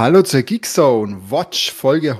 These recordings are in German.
Hallo zur Geekzone, Watch Folge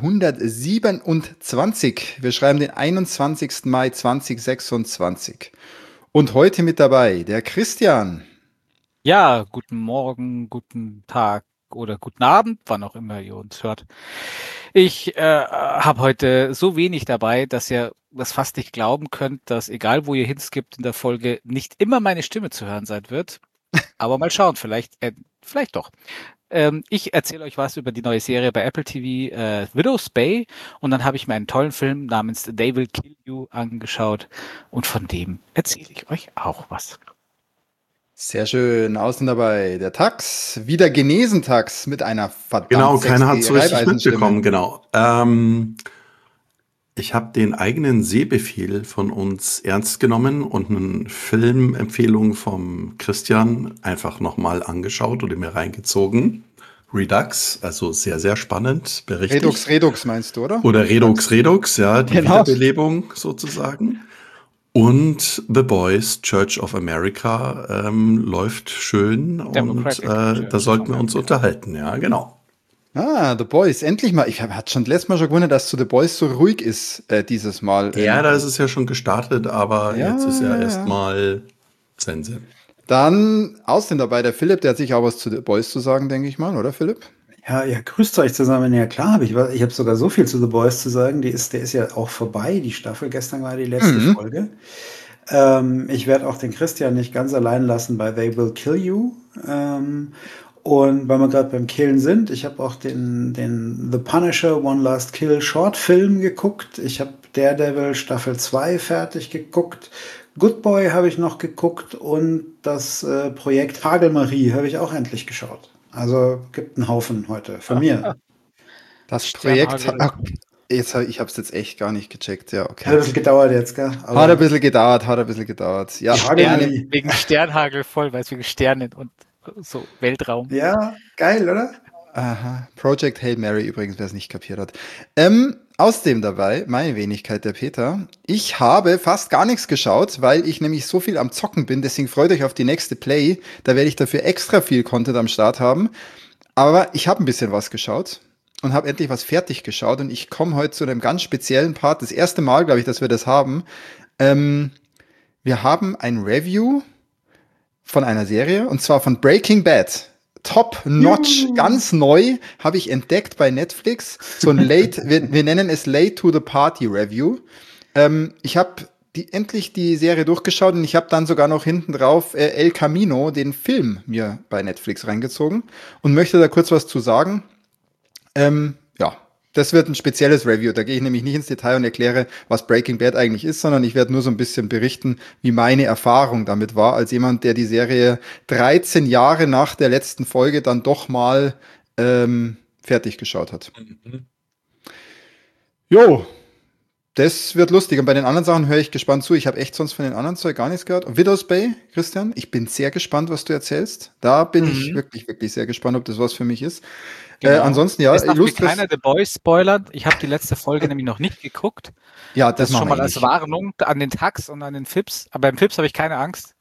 127. Wir schreiben den 21. Mai 2026. Und heute mit dabei der Christian. Ja, guten Morgen, guten Tag oder guten Abend, wann auch immer ihr uns hört. Ich habe heute so wenig dabei, dass ihr das fast nicht glauben könnt, dass egal wo ihr hinskippt in der Folge, nicht immer meine Stimme zu hören sein wird. Aber mal schauen, vielleicht doch. Ich erzähle euch was über die neue Serie bei Apple TV, Widow's Bay, und dann habe ich mir einen tollen Film namens They Will Kill You angeschaut und von dem erzähle ich euch auch was. Sehr schön, außen dabei der Tax, wieder genesen Tax mit einer verdammt Genau, keiner hat sexy so richtig Reibeisenstimme. mitbekommen, genau. Ich habe den eigenen Sehbefehl von uns ernst genommen und eine Filmempfehlung vom Christian einfach nochmal angeschaut oder mir reingezogen. Redux, also sehr, sehr spannend berichtigt. Redux meinst du, oder? Oder Redux, ja, die Genau. Wiederbelebung sozusagen. Und The Boys, Church of America, läuft schön Democratic und Church da of sollten wir uns America. unterhalten, ja, genau. Ah, The Boys, endlich mal. Hatte schon letztes Mal schon gewundert, dass zu The Boys so ruhig ist dieses Mal. Ja, da ist es ja schon gestartet, aber Ja, jetzt ist ja ja. erstmal Sense. Dann außerdem dabei der Philipp, der hat sich auch was zu The Boys zu sagen, denke ich mal, oder Philipp? Ja, grüßt euch zusammen. Ja, klar, ich habe sogar so viel zu The Boys zu sagen. Der ist ja auch vorbei, die Staffel. Gestern war die letzte Folge. Ich werde auch den Christian nicht ganz allein lassen bei They Will Kill You. Und weil wir gerade beim Killen sind, ich habe auch den The Punisher One Last Kill Shortfilm geguckt. Ich habe Daredevil Staffel 2 fertig geguckt. Good Boy habe ich noch geguckt und das Projekt Hagelmarie habe ich auch endlich geschaut. Also gibt einen Haufen heute von mir. Das Projekt, Sternhagel. ich habe es jetzt echt gar nicht gecheckt, ja, Hat ein okay. bisschen gedauert jetzt, gell? Aber Hat ein bisschen gedauert. Ja, Die Hagelmarie. eine, Wegen Sternhagel voll, weil es wegen Sternen und so Weltraum. Ja, geil, oder? aha, Project Hail Mary übrigens, wer es nicht kapiert hat. Außerdem dabei, meine Wenigkeit, der Peter. Ich habe fast gar nichts geschaut, weil ich nämlich so viel am Zocken bin, deswegen freut euch auf die nächste Play. Da werde ich dafür extra viel Content am Start haben. Aber ich habe ein bisschen was geschaut und habe endlich was fertig geschaut und ich komme heute zu einem ganz speziellen Part. Das erste Mal, glaube ich, dass wir das haben. Wir haben ein Review von einer Serie und zwar von Breaking Bad. Top notch, ganz neu, habe ich entdeckt bei Netflix. So ein wir nennen es Late to the Party Review. Ich habe endlich die Serie durchgeschaut und ich habe dann sogar noch hinten drauf El Camino, den Film, mir bei Netflix reingezogen und möchte da kurz was zu sagen. Ja, das wird ein spezielles Review. Da gehe ich nämlich nicht ins Detail und erkläre, was Breaking Bad eigentlich ist, sondern ich werde nur so ein bisschen berichten, wie meine Erfahrung damit war, als jemand, der die Serie 13 Jahre nach der letzten Folge dann doch mal fertig geschaut hat. Jo, das wird lustig. Und bei den anderen Sachen höre ich gespannt zu. Ich habe echt sonst von den anderen Zeug gar nichts gehört. Und Widow's Bay, Christian, ich bin sehr gespannt, was du erzählst. Da bin ich wirklich, wirklich sehr gespannt, ob das was für mich ist. Genau. Ansonsten, ja, es darf mir keiner The Boys spoilern. Ich habe die letzte Folge nämlich noch nicht geguckt. Ja, Das machen schon wir mal als nicht. Warnung an den Tax und an den Fips. Aber beim Fips habe ich keine Angst.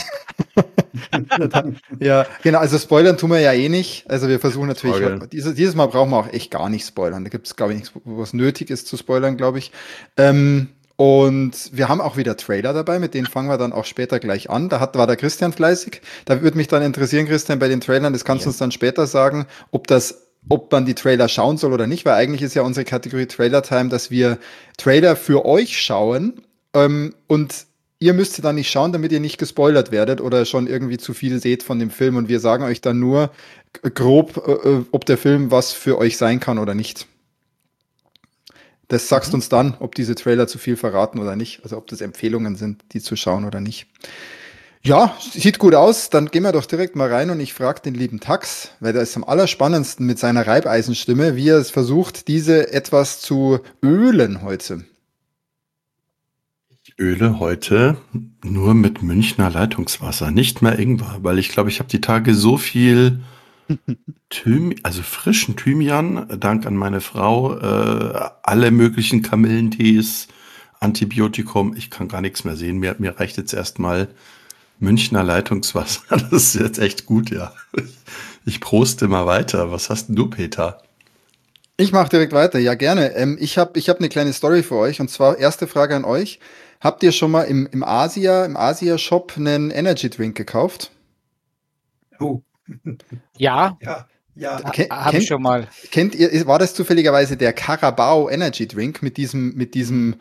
Ja, genau, also spoilern tun wir ja eh nicht. Also wir versuchen natürlich, Spoilern. dieses Mal brauchen wir auch echt gar nicht spoilern. Da gibt es, glaube ich, nichts, was nötig ist zu spoilern, glaube ich. Und wir haben auch wieder Trailer dabei, mit denen fangen wir dann auch später gleich an. War der Christian fleißig. Da würde mich dann interessieren, Christian, bei den Trailern, das kannst du uns dann später sagen, ob man die Trailer schauen soll oder nicht, weil eigentlich ist ja unsere Kategorie Trailer Time, dass wir Trailer für euch schauen und ihr müsst sie dann nicht schauen, damit ihr nicht gespoilert werdet oder schon irgendwie zu viel seht von dem Film und wir sagen euch dann nur grob, ob der Film was für euch sein kann oder nicht. Das sagst uns dann, ob diese Trailer zu viel verraten oder nicht, also ob das Empfehlungen sind, die zu schauen oder nicht. Ja, sieht gut aus. Dann gehen wir doch direkt mal rein und ich frage den lieben Tax, weil der ist am allerspannendsten mit seiner Reibeisenstimme, wie er es versucht, diese etwas zu ölen heute. Ich öle heute nur mit Münchner Leitungswasser, nicht mehr Ingwer, weil ich glaube, ich habe die Tage so viel also frischen Thymian, dank an meine Frau, alle möglichen Kamillentees, Antibiotikum, ich kann gar nichts mehr sehen. Mir reicht jetzt erstmal Münchner Leitungswasser. Das ist jetzt echt gut, ja. Ich proste mal weiter. Was hast denn du, Peter? Ich mache direkt weiter, ja gerne. Ich hab eine kleine Story für euch und zwar erste Frage an euch. Habt ihr schon mal im Asia-Shop einen Energy Drink gekauft? Oh, Ja, ja, ja. habe ich schon mal. Kennt ihr, war das zufälligerweise der Carabao Energy Drink mit diesem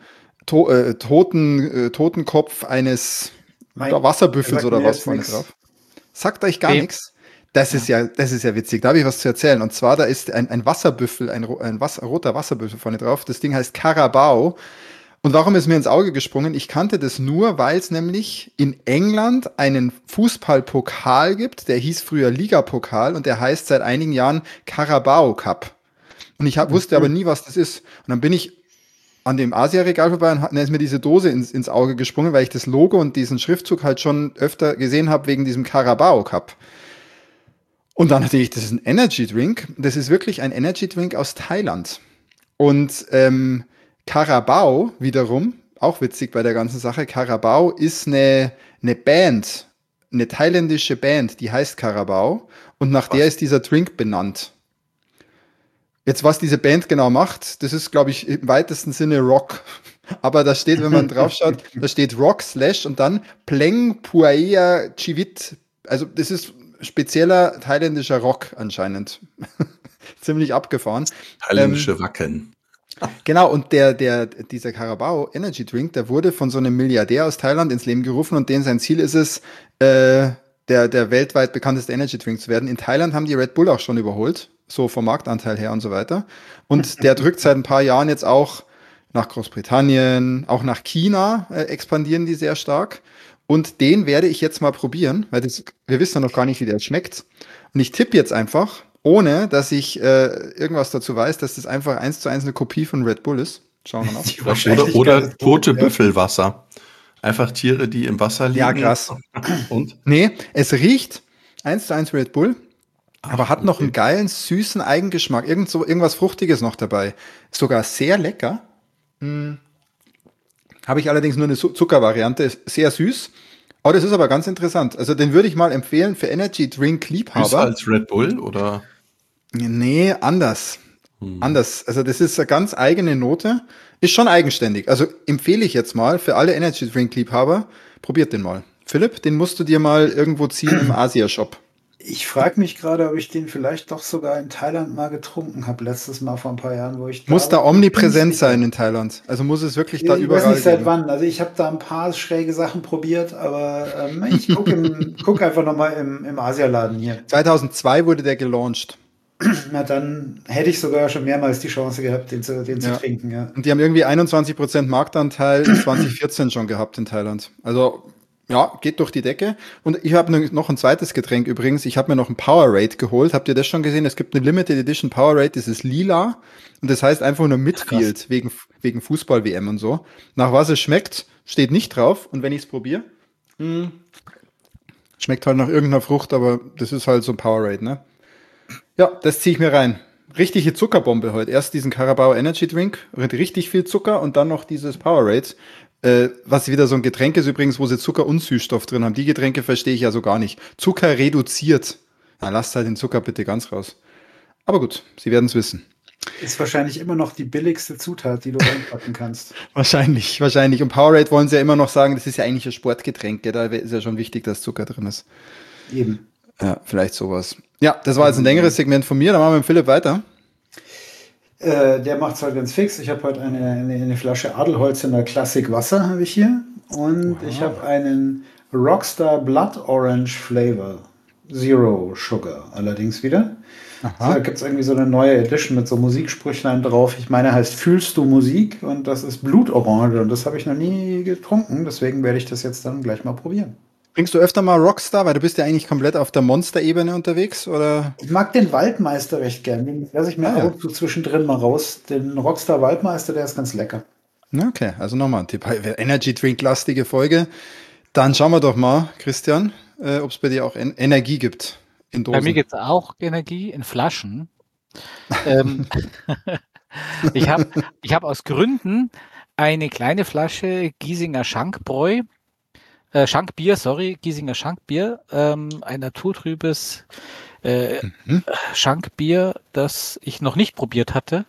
Totenkopf eines Nein, Wasserbüffels sagt oder mir was jetzt vorne nix. drauf? Sagt euch gar Nee. nichts? Das ist ja witzig. Da habe ich was zu erzählen. Und zwar, da ist ein Wasserbüffel, roter Wasserbüffel vorne drauf. Das Ding heißt Carabao. Und warum ist mir ins Auge gesprungen? Ich kannte das nur, weil es nämlich in England einen Fußballpokal gibt, der hieß früher Ligapokal und der heißt seit einigen Jahren Carabao Cup. Und wusste aber nie, was das ist. Und dann bin ich an dem Asia-Regal vorbei und dann ist mir diese Dose ins Auge gesprungen, weil ich das Logo und diesen Schriftzug halt schon öfter gesehen habe wegen diesem Carabao Cup. Und dann dachte ich, das ist ein Energy Drink. Das ist wirklich ein Energy Drink aus Thailand. Und Carabao wiederum, auch witzig bei der ganzen Sache, Carabao ist eine Band, eine thailändische Band, die heißt Carabao und nach der ist dieser Drink benannt. Jetzt, was diese Band genau macht, das ist, glaube ich, im weitesten Sinne Rock. Aber da steht, wenn man drauf schaut, da steht Rock Slash und dann Pleng Puaea Chivit. Also das ist spezieller thailändischer Rock anscheinend. Ziemlich abgefahren. Thailändische Wacken. Genau, und dieser Carabao Energy Drink, der wurde von so einem Milliardär aus Thailand ins Leben gerufen und sein Ziel ist es, der weltweit bekannteste Energy Drink zu werden. In Thailand haben die Red Bull auch schon überholt, so vom Marktanteil her und so weiter. Und der drückt seit ein paar Jahren jetzt auch nach Großbritannien, auch nach China expandieren die sehr stark. Und den werde ich jetzt mal probieren, weil wir wissen ja noch gar nicht, wie der schmeckt. Und ich tippe jetzt einfach, ohne dass ich irgendwas dazu weiß, dass das einfach 1:1 eine Kopie von Red Bull ist. Schauen wir mal. Oder tote Büffelwasser. Einfach Tiere, die im Wasser liegen. Ja, krass. Und? Nee, es riecht 1:1 Red Bull, aber hat noch einen geilen, süßen Eigengeschmack. Irgendwas Fruchtiges noch dabei. Sogar sehr lecker. Habe ich allerdings nur eine Zuckervariante. Ist sehr süß. Oh, das ist aber ganz interessant. Also den würde ich mal empfehlen für Energy Drink Liebhaber. Süßer als Red Bull, oder? Nee, anders. Anders. Also das ist eine ganz eigene Note. Ist schon eigenständig. Also empfehle ich jetzt mal für alle Energy Drink Liebhaber, probiert den mal. Philipp, den musst du dir mal irgendwo ziehen im Asia-Shop. Ich frage mich gerade, ob ich den vielleicht doch sogar in Thailand mal getrunken habe, letztes Mal vor ein paar Jahren, wo ich Muss da omnipräsent sein in Thailand. Also muss es wirklich da Ich überall weiß nicht seit geben. wann. Also ich habe da ein paar schräge Sachen probiert, aber ich guck einfach nochmal im Asialaden hier. 2002 wurde der gelauncht. Na, dann hätte ich sogar schon mehrmals die Chance gehabt, den zu Ja. trinken, ja. Und die haben irgendwie 21% Marktanteil in 2014 schon gehabt in Thailand. Also ja, geht durch die Decke. Und ich habe noch ein zweites Getränk übrigens. Ich habe mir noch ein Powerade geholt. Habt ihr das schon gesehen? Es gibt eine Limited Edition Powerade, das ist lila. Und das heißt einfach nur Midfield, wegen Fußball-WM und so. Nach was es schmeckt, steht nicht drauf. Und wenn ich es probiere, schmeckt halt nach irgendeiner Frucht, aber das ist halt so ein Powerade, ne? Ja, das ziehe ich mir rein. Richtige Zuckerbombe heute. Erst diesen Carabao Energy Drink mit richtig viel Zucker und dann noch dieses Powerade. Was wieder so ein Getränk ist übrigens, wo sie Zucker und Süßstoff drin haben. Die Getränke verstehe ich ja so gar nicht. Zucker reduziert. Na, lasst halt den Zucker bitte ganz raus. Aber gut, Sie werden es wissen. Ist wahrscheinlich immer noch die billigste Zutat, die du reinpacken kannst. Wahrscheinlich. Und Powerade wollen sie ja immer noch sagen, das ist ja eigentlich ein Sportgetränk. Da ist ja schon wichtig, dass Zucker drin ist. Eben. Ja, vielleicht sowas. Ja, das war jetzt ein längeres Segment von mir. Dann machen wir mit Philipp weiter. Der macht es halt ganz fix. Ich habe heute eine Flasche Adelholzener Classic Wasser habe ich hier. Und ich habe einen Rockstar Blood Orange Flavor. Zero Sugar allerdings wieder. Da gibt es irgendwie so eine neue Edition mit so Musiksprüchlein drauf. Ich meine, heißt Fühlst du Musik? Und das ist Blutorange. Und das habe ich noch nie getrunken. Deswegen werde ich das jetzt dann gleich mal probieren. Trinkst du öfter mal Rockstar, weil du bist ja eigentlich komplett auf der Monster-Ebene unterwegs, oder? Ich mag den Waldmeister recht gern. Den lasse ich mir ab und zu zwischendrin mal raus. Den Rockstar Waldmeister, der ist ganz lecker. Okay, also nochmal ein Tipp. Energy Drink-lastige Folge. Dann schauen wir doch mal, Christian, ob es bei dir auch Energie gibt in Dosen. Bei mir gibt es auch Energie in Flaschen. Ich hab aus Gründen eine kleine Flasche Giesinger Schankbier, Giesinger Schankbier, ein naturtrübes Mhm. Schankbier, das ich noch nicht probiert hatte.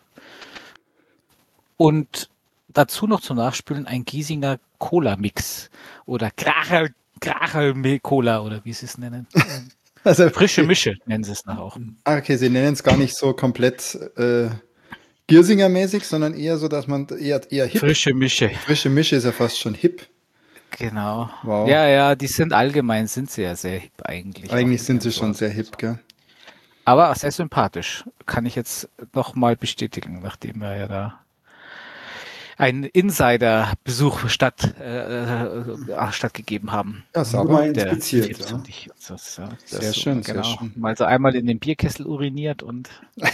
Und dazu noch zum Nachspülen ein Giesinger Cola-Mix oder Krachel-Cola oder wie sie es nennen. Also, Frische Mische nennen sie es noch auch. okay, sie nennen es gar nicht so komplett Giersinger-mäßig, sondern eher so, dass man eher hip. Frische Mische, Frische Mische ist ja fast schon hip. genau. Wow. Ja, die sind allgemein, sind sie ja sehr hip eigentlich. Eigentlich auch sind mit sie ihren schon sehr Sorten. hip, gell? Aber sehr sympathisch. Kann ich jetzt noch mal bestätigen, nachdem wir ja da einen Insider-Besuch stattgegeben haben. Ja, Nur sauber. mal Der inspiziert, Fips ja. und ich. Das, Sehr schön, sehr genau. schön. Mal so einmal in den Bierkessel uriniert und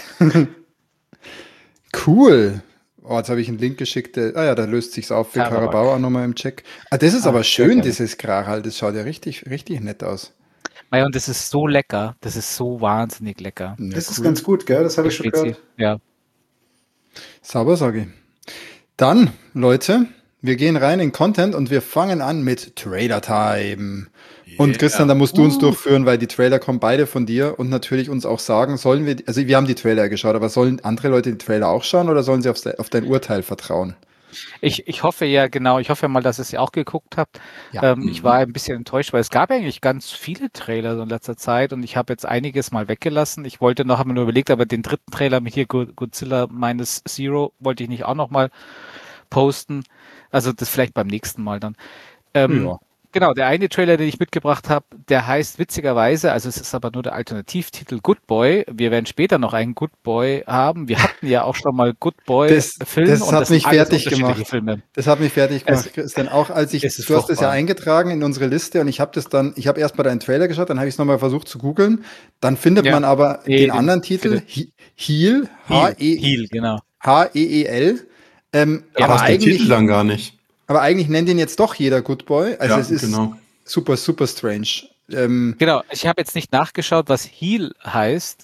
Cool. Oh, jetzt habe ich einen Link geschickt. Ja, da löst sich's auf für Karabakh. Karabau auch nochmal im Check. Ah, das ist aber sehr schön, gerne. dieses Krachal. Das schaut ja richtig, richtig nett aus. Ja, und das ist so lecker. Das ist so wahnsinnig lecker. Ja, Das ist cool. ganz gut, gell? Das habe ich schon Spezi. gehört. Ja. Sauber, sage ich. Dann, Leute, wir gehen rein in Content und wir fangen an mit Trailer Time. Und Christian, da musst du uns durchführen, weil die Trailer kommen beide von dir und natürlich uns auch sagen, sollen wir, also wir haben die Trailer geschaut, aber sollen andere Leute die Trailer auch schauen oder sollen sie auf dein Urteil vertrauen? Ich hoffe ja, genau, ich hoffe mal, dass ihr es ja auch geguckt habt. Ja. Ich war ein bisschen enttäuscht, weil es gab eigentlich ganz viele Trailer so in letzter Zeit und ich habe jetzt einiges mal weggelassen. Ich wollte noch, habe mir nur überlegt, aber den dritten Trailer mit hier Godzilla Minus Zero wollte ich nicht auch noch mal posten. Also das vielleicht beim nächsten Mal dann. Ja. Genau, der eine Trailer, den ich mitgebracht habe, der heißt witzigerweise, also es ist aber nur der Alternativtitel Good Boy. Wir werden später noch einen Good Boy haben. Wir hatten ja auch schon mal Good Boy Filme Das hat mich sind alles fertig unterschiedliche gemacht. Filme. Das hat mich fertig gemacht, Christian. Auch als du hast es ja furchtbar. eingetragen in unsere Liste und ich habe erst mal deinen Trailer geschaut, dann habe ich es nochmal versucht zu googeln. Dann findet man aber den anderen Titel, Heel, Heel, genau. H-E-E-L. Ja, aber passt der Titel dann gar nicht. Aber eigentlich nennt ihn jetzt doch jeder Good Boy. Also Ja, es ist genau. super, super strange. Genau, ich habe jetzt nicht nachgeschaut, was Heel heißt,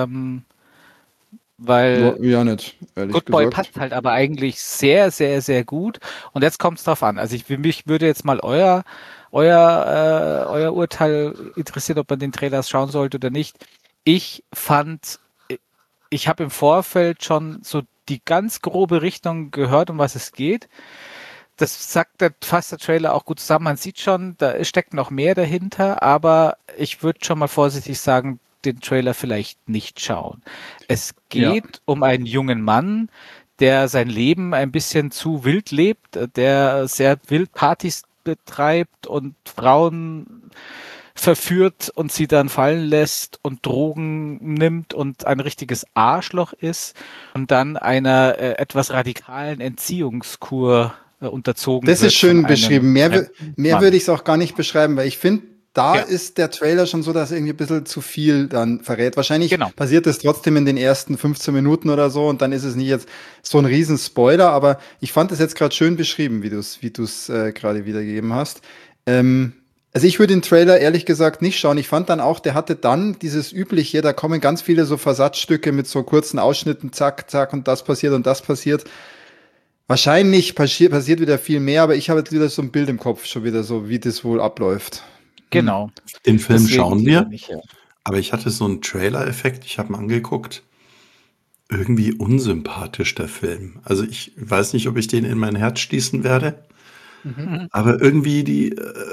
weil ja, nicht, ehrlich Good Boy gesagt. passt halt aber eigentlich sehr, sehr, sehr gut. Und jetzt kommt es drauf an. Also mich würde jetzt mal euer Urteil interessieren, ob man den Trailers schauen sollte oder nicht. Ich habe im Vorfeld schon so die ganz grobe Richtung gehört, um was es geht. Das sagt fasst der Trailer auch gut zusammen. Man sieht schon, da steckt noch mehr dahinter, aber ich würde schon mal vorsichtig sagen, den Trailer vielleicht nicht schauen. Es geht um einen jungen Mann, der sein Leben ein bisschen zu wild lebt, der sehr wild Partys betreibt und Frauen verführt und sie dann fallen lässt und Drogen nimmt und ein richtiges Arschloch ist und dann einer etwas radikalen Entziehungskur unterzogen Das wird. ist schön von beschrieben. Mehr Mann. würde ich es auch gar nicht beschreiben, weil ich finde, ist der Trailer schon so, dass irgendwie ein bisschen zu viel dann verrät. Wahrscheinlich passiert es trotzdem in den ersten 15 Minuten oder so und dann ist es nicht jetzt so ein riesen Spoiler, aber ich fand es jetzt gerade schön beschrieben, wie du es gerade wiedergegeben hast. Also ich würde den Trailer ehrlich gesagt nicht schauen. Ich fand dann auch, der hatte dann dieses übliche, da kommen ganz viele so Versatzstücke mit so kurzen Ausschnitten, zack, zack und das passiert und das passiert. Wahrscheinlich passiert wieder viel mehr, aber ich habe jetzt wieder so ein Bild im Kopf, schon wieder so, wie das wohl abläuft. Genau. Den Film Deswegen schauen wir, nicht, ja. aber ich hatte so einen Trailer-Effekt, ich habe ihn angeguckt. Irgendwie unsympathisch, der Film. Also ich weiß nicht, ob ich den in mein Herz schließen werde, aber irgendwie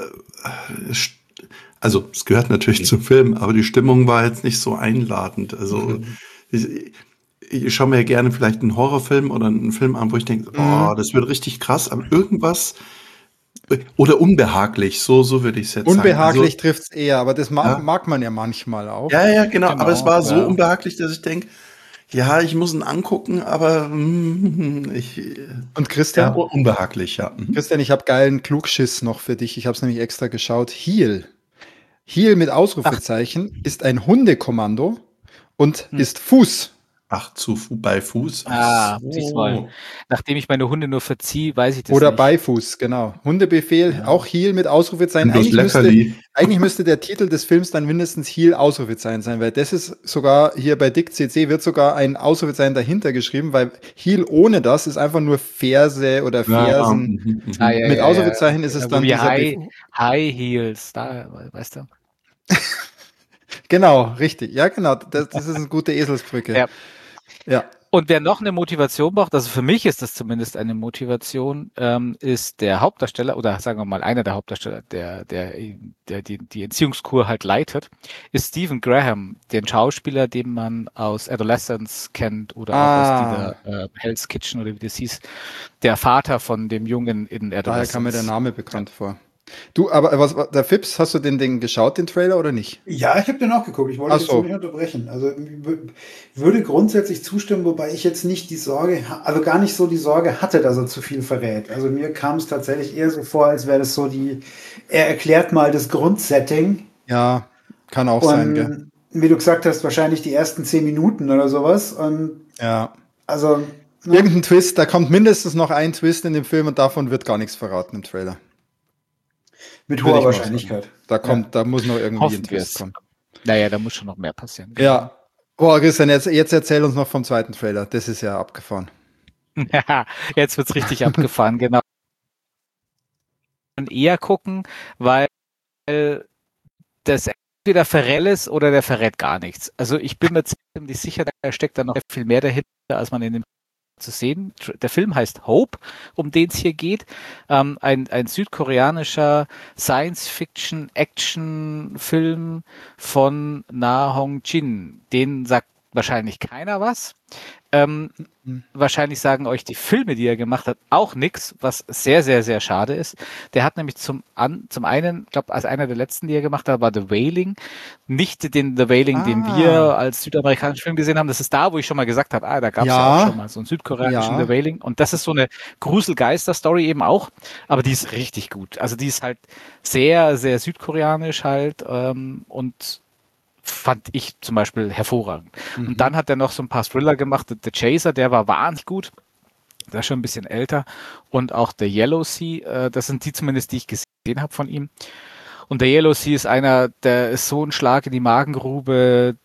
also es gehört natürlich zum Film, aber die Stimmung war jetzt nicht so einladend. Also ich schaue mir gerne vielleicht einen Horrorfilm oder einen Film an, wo ich denke, oh, das wird richtig krass, aber irgendwas oder unbehaglich, so würde ich es jetzt unbehaglich sagen. trifft's eher, aber das mag man ja manchmal auch. Ja, genau, aber es war so unbehaglich, dass ich denke, ja, ich muss ihn angucken, aber Und Christian? unbehaglich, ja. Christian, ich habe geilen Klugschiss noch für dich. Ich habe es nämlich extra geschaut. Heel mit Ausrufezeichen ist ein Hundekommando und ist Fuß. Ach, bei Fuß? siehst mal. Nachdem ich meine Hunde nur verziehe, weiß ich das Oder nicht. bei Fuß, genau. Hundebefehl, auch Heel mit Ausrufezeichen. Eigentlich müsste der Titel des Films dann mindestens Heel Ausrufezeichen sein, weil das ist sogar hier bei Dick CC wird sogar ein Ausrufezeichen dahinter geschrieben, weil Heel ohne das ist einfach nur Verse oder Fersen. Mit Ausrufezeichen ist es dann wie dieser High Heels, da, weißt du. Genau, richtig. Ja, genau. Das ist eine gute Eselsbrücke. Ja. Ja. Und wer noch eine Motivation braucht, also für mich ist das zumindest eine Motivation, ist der Hauptdarsteller oder sagen wir mal einer der Hauptdarsteller, der die Entziehungskur halt leitet, ist Stephen Graham, den Schauspieler, den man aus Adolescence kennt oder auch aus dieser Hell's Kitchen oder wie das hieß, der Vater von dem Jungen in Daher Adolescence. kam mir der Name bekannt vor. Du, aber der Fips, hast du den geschaut, den Trailer, oder nicht? Ja, ich habe den auch geguckt. Ich wollte Ach jetzt so. nicht unterbrechen. Also würde grundsätzlich zustimmen, wobei ich jetzt nicht die Sorge, also gar nicht so die Sorge hatte, dass er zu viel verrät. Also mir kam es tatsächlich eher so vor, als wäre das so er erklärt mal das Grundsetting. Ja, kann auch sein, gell? Und wie du gesagt hast, wahrscheinlich die ersten 10 Minuten oder sowas. Und Ja. also Irgendein Twist, da kommt mindestens noch ein Twist in dem Film und davon wird gar nichts verraten im Trailer. mit Würde hoher ich mal Wahrscheinlichkeit. sagen. Da muss noch irgendwie Hoffen ein wir Twist es. kommen. Naja, da muss schon noch mehr passieren. Ja. Boah, Christian, jetzt erzähl uns noch vom zweiten Trailer. Das ist ja abgefahren. Ja, jetzt wird's richtig abgefahren, genau. Und eher gucken, weil das entweder verrät ist oder der verrät gar nichts. Also ich bin mir ziemlich sicher, da steckt da noch viel mehr dahinter, als man in dem zu sehen. Der Film heißt Hope, um den es hier geht. Ein südkoreanischer Science-Fiction-Action-Film von Na Hong-jin. Den sagt wahrscheinlich keiner was. Wahrscheinlich sagen euch die Filme, die er gemacht hat, auch nichts, was sehr, sehr, sehr schade ist. Der hat nämlich zum einen, ich glaube, als einer der letzten, die er gemacht hat, war The Wailing. Nicht den The Wailing, den wir als südamerikanischen Film gesehen haben. Das ist da, wo ich schon mal gesagt habe, da gab es ja auch schon mal so einen südkoreanischen The Wailing. Und das ist so eine Gruselgeister-Story eben auch, aber die ist richtig gut. Also die ist halt sehr, sehr südkoreanisch halt und fand ich zum Beispiel hervorragend. Und dann hat er noch so ein paar Thriller gemacht. The Chaser, der war wahnsinnig gut. Der ist schon ein bisschen älter. Und auch The Yellow Sea, das sind die zumindest, die ich gesehen habe von ihm. Und der Yellow Sea ist einer, der ist so ein Schlag in die Magengrube,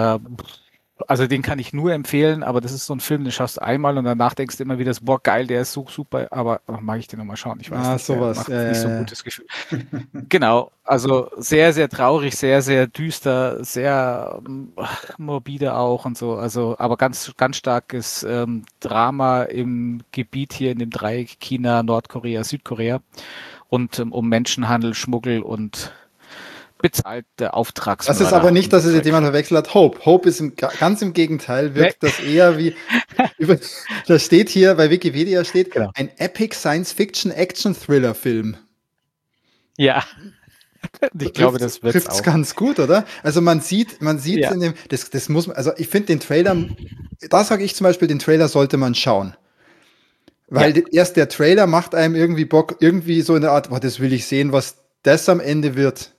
also den kann ich nur empfehlen, aber das ist so ein Film, den schaust du einmal und danach denkst du immer wieder, boah, geil, der ist so super, aber mag ich den nochmal schauen? Ich weiß nicht, sowas. macht nicht so ein gutes Gefühl. Genau, also sehr, sehr traurig, sehr, sehr düster, sehr morbide auch und so, also aber ganz, ganz starkes Drama im Gebiet hier in dem Dreieck China, Nordkorea, Südkorea und um Menschenhandel, Schmuggel und bezahlte Auftragsmörder. Das ist aber nicht, dass es jetzt jemand verwechselt hat. Hope ist ganz im Gegenteil, wirkt das eher wie, da steht hier, bei Wikipedia steht, genau. Ein Epic Science-Fiction-Action-Thriller-Film. Ja, ich glaube, das wird trifft's auch ganz gut, oder? Also man sieht ja. in dem, das muss man, also ich finde den Trailer, da sage ich zum Beispiel, den Trailer sollte man schauen. Weil erst der Trailer macht einem irgendwie Bock, irgendwie so in der Art, boah, das will ich sehen, was das am Ende wird.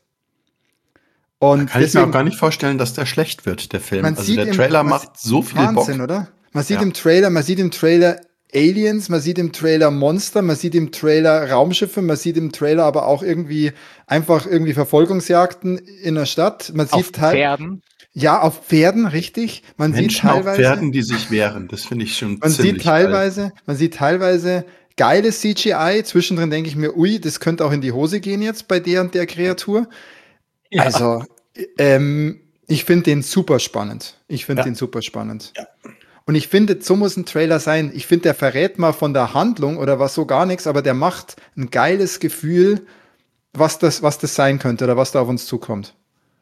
Und da kann ich mir auch gar nicht vorstellen, dass der schlecht wird, der Film. Also der Trailer macht so viel Wahnsinn, Bock. Oder? Man sieht im Trailer Aliens, man sieht im Trailer Monster, man sieht im Trailer Raumschiffe, man sieht im Trailer aber auch irgendwie Verfolgungsjagden in der Stadt. Man sieht auf Pferden. Ja, auf Pferden, richtig. Man Menschen sieht teilweise auf Pferden, die sich wehren. Das finde ich schon man ziemlich sieht teilweise geiles CGI. Zwischendrin denke ich mir, ui, das könnte auch in die Hose gehen jetzt bei der und der Kreatur. Ja. Also, ich finde den super spannend. Ja. Und ich finde, so muss ein Trailer sein. Ich finde, der verrät mal von der Handlung oder was so gar nichts, aber der macht ein geiles Gefühl, was das sein könnte oder was da auf uns zukommt.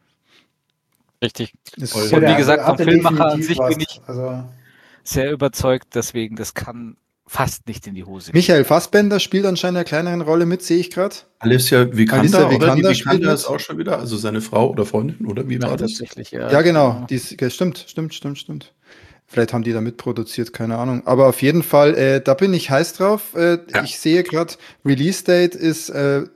Richtig. Und wie gesagt, vom Filmemacher an sich bin ich sehr überzeugt, deswegen, das kann fast nicht in die Hose gehen. Michael Fassbender spielt anscheinend eine kleinere Rolle mit, sehe ich gerade. Alicia Vikander, oder? Die spielt ist auch schon wieder, also seine Frau oder Freundin, oder wie war das? Tatsächlich, ja, genau. Stimmt. Vielleicht haben die da mitproduziert, keine Ahnung. Aber auf jeden Fall, da bin ich heiß drauf. Ich sehe gerade, Release-Date ist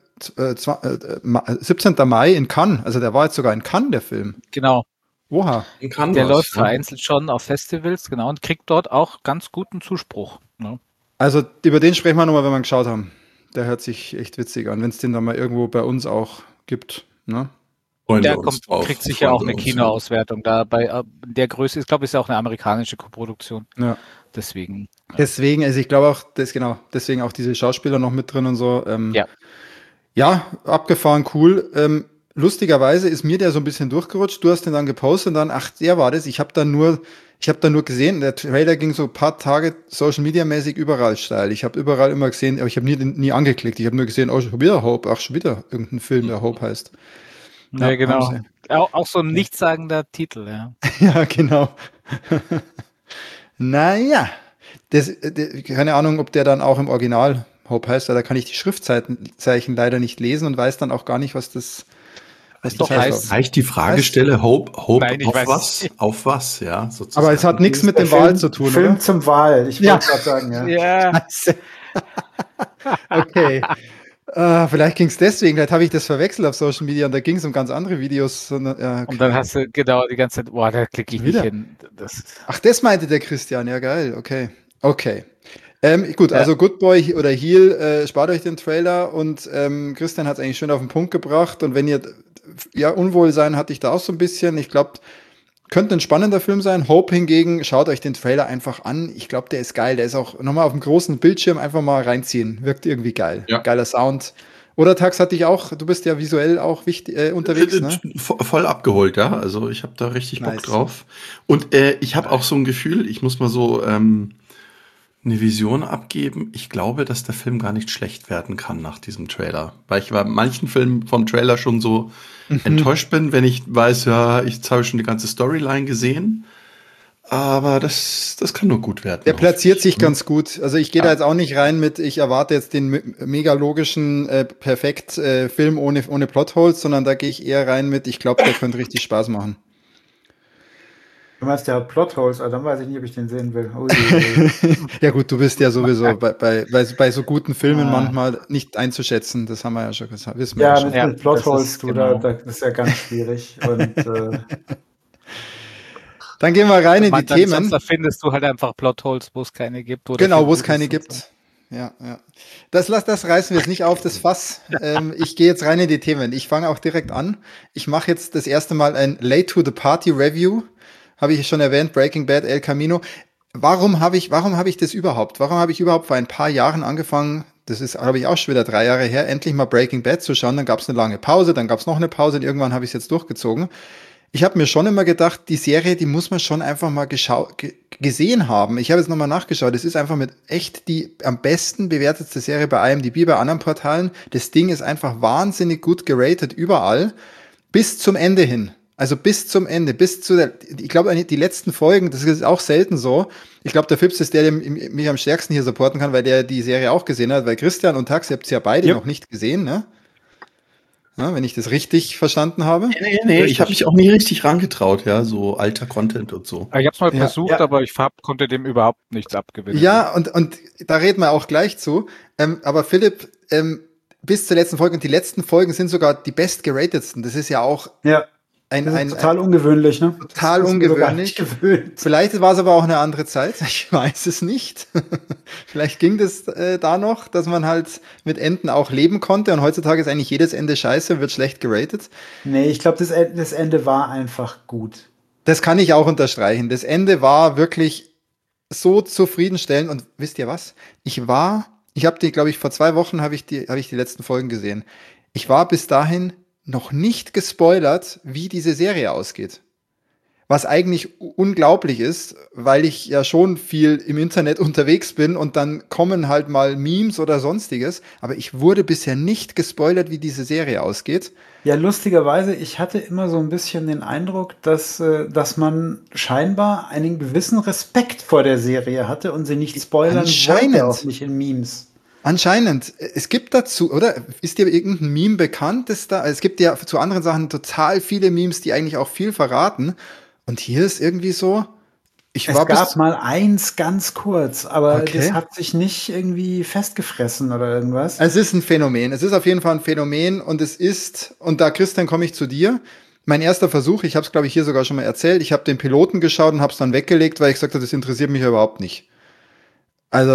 17. Mai in Cannes. Also der war jetzt sogar in Cannes, der Film. Genau. Oha. Der läuft vereinzelt schon auf Festivals, genau, und kriegt dort auch ganz guten Zuspruch. Ne? Also über den sprechen wir nochmal, wenn wir ihn geschaut haben. Der hört sich echt witzig an, wenn es den dann mal irgendwo bei uns auch gibt. Ne? Der kriegt sicher auch eine Kinoauswertung. Da bei der Größe, ich glaube, ist ja auch eine amerikanische Koproduktion. Ja. Deswegen. Deswegen, also ich glaube auch, deswegen auch diese Schauspieler noch mit drin und so. Ja, abgefahren, cool. lustigerweise ist mir der so ein bisschen durchgerutscht. Du hast den dann gepostet und dann, ach, der war das. Ich habe dann nur gesehen, der Trailer ging so ein paar Tage Social Media mäßig überall steil. Ich habe überall immer gesehen, aber ich habe nie angeklickt. Ich habe nur gesehen, oh, schon wieder Hope, ach, schon wieder irgendein Film, der Hope heißt. Ja, genau. haben Auch so ein nichtssagender Titel, ja. Ja, genau. Naja, keine Ahnung, ob der dann auch im Original Hope heißt, weil da kann ich die Schriftzeichen leider nicht lesen und weiß dann auch gar nicht, was das Doch heißt. Reicht die Fragestelle Hope Nein, ich auf weiß was? nicht. Auf was, ja, sozusagen. Aber es hat nichts mit dem Wahl zu tun, Film oder? zum Wahl, ich wollte gerade sagen, ja. Ja, Scheiße. Okay. Vielleicht ging es deswegen, vielleicht habe ich das verwechselt auf Social Media und da ging es um ganz andere Videos. Sondern, ja, okay. und dann hast du genau die ganze Zeit, boah, da klicke ich nicht Wieder? hin. Das, Ach, das meinte der Christian, ja geil, okay. Okay. Gut, Ja. also Good Boy oder Heel, spart euch den Trailer und Christian hat es eigentlich schön auf den Punkt gebracht und wenn ihr, ja, Unwohlsein hatte ich da auch so ein bisschen, ich glaube, könnte ein spannender Film sein. Hope hingegen, schaut euch den Trailer einfach an. Ich glaube, der ist geil. Der ist auch nochmal auf dem großen Bildschirm einfach mal reinziehen. Wirkt irgendwie geil. Ja. Geiler Sound. Oder Tax hat dich auch, du bist ja visuell auch unterwegs, ne? Voll abgeholt, ja. Also ich habe da richtig Bock Nice. drauf. Und ich habe auch so ein Gefühl, ich muss mal so eine Vision abgeben. Ich glaube, dass der Film gar nicht schlecht werden kann nach diesem Trailer. Weil ich bei manchen Filmen vom Trailer schon so enttäuscht bin, wenn ich weiß, ja, ich habe schon die ganze Storyline gesehen. Aber das kann nur gut werden. Der platziert sich hoffentlich. ganz gut. Also ich gehe da jetzt auch nicht rein mit, ich erwarte jetzt den mega logischen, perfekt Film ohne Plotholes, sondern da gehe ich eher rein mit, ich glaube, der könnte richtig Spaß machen. Du meinst, der hat Plotholes, aber dann weiß ich nicht, ob ich den sehen will. Ja gut, du bist ja sowieso bei so guten Filmen Ah. manchmal nicht einzuschätzen. Das haben wir ja schon gesagt. Wissen wir Ja, schon. mit, Ja, mit Plotholes, das ist du, genau. das ist ja ganz schwierig. Und Dann gehen wir rein in die Sonst Themen. da findest du halt einfach Plotholes, wo es keine gibt. Oder Genau, wo es gut keine ist und gibt. Ja. Das reißen wir jetzt nicht auf, das Fass. Ich gehe jetzt rein in die Themen. Ich fange auch direkt an. Ich mache jetzt das erste Mal ein Late to the Party Review. Habe ich schon erwähnt, Breaking Bad, El Camino. Warum habe ich das überhaupt? Warum habe ich überhaupt vor ein paar Jahren angefangen, das ist, glaube ich, auch schon wieder 3 Jahre her, endlich mal Breaking Bad zu schauen. Dann gab es eine lange Pause, dann gab es noch eine Pause und irgendwann habe ich es jetzt durchgezogen. Ich habe mir schon immer gedacht, die Serie, die muss man schon einfach mal gesehen haben. Ich habe jetzt nochmal nachgeschaut. Es ist einfach mit echt die am besten bewertetste Serie bei IMDb, bei anderen Portalen. Das Ding ist einfach wahnsinnig gut geratet überall. Bis zum Ende hin. Also bis zum Ende, ich glaube, die letzten Folgen, das ist auch selten so. Ich glaube, der Fips ist der mich am stärksten hier supporten kann, weil der die Serie auch gesehen hat, weil Christian und Tax, ihr habt sie ja beide Yep. noch nicht gesehen, ne? Ja, wenn ich das richtig verstanden habe. Nee, ich habe mich auch nie richtig rangetraut, ja, so alter Content und so. Ich habe es mal Ja. versucht, Ja. aber ich konnte dem überhaupt nichts abgewinnen. Ja, und da reden wir auch gleich zu. Aber Philipp, bis zur letzten Folge, und die letzten Folgen sind sogar die bestgeratetsten. Das ist ja auch ja, ein das ist total ungewöhnlich, ne? total Das ist mir sogar nicht gewöhnt. Vielleicht war es aber auch eine andere Zeit. Ich weiß es nicht. Vielleicht ging das da noch, dass man halt mit Enden auch leben konnte. Und heutzutage ist eigentlich jedes Ende scheiße und wird schlecht geratet. Nee, ich glaube, das Ende war einfach gut. Das kann ich auch unterstreichen. Das Ende war wirklich so zufriedenstellend. Und wisst ihr was? Ich habe die, glaube ich, vor 2 Wochen habe ich die letzten Folgen gesehen. Ich war bis dahin noch nicht gespoilert, wie diese Serie ausgeht. Was eigentlich unglaublich ist, weil ich ja schon viel im Internet unterwegs bin und dann kommen halt mal Memes oder sonstiges. Aber ich wurde bisher nicht gespoilert, wie diese Serie ausgeht. Ja, lustigerweise, ich hatte immer so ein bisschen den Eindruck, dass man scheinbar einen gewissen Respekt vor der Serie hatte und sie nicht spoilern Anscheinend. wollte, auch nicht in Memes. Anscheinend. Es gibt dazu, oder? Ist dir irgendein Meme bekannt? Es gibt ja zu anderen Sachen total viele Memes, die eigentlich auch viel verraten. Und hier ist irgendwie so, Es gab mal eins ganz kurz, aber Okay. das hat sich nicht irgendwie festgefressen oder irgendwas. Es ist ein Phänomen. Es ist auf jeden Fall ein Phänomen und da, Christian, komme ich zu dir. Mein erster Versuch, ich habe es, glaube ich, hier sogar schon mal erzählt, ich habe den Piloten geschaut und habe es dann weggelegt, weil ich gesagt habe, das interessiert mich ja überhaupt nicht. Also,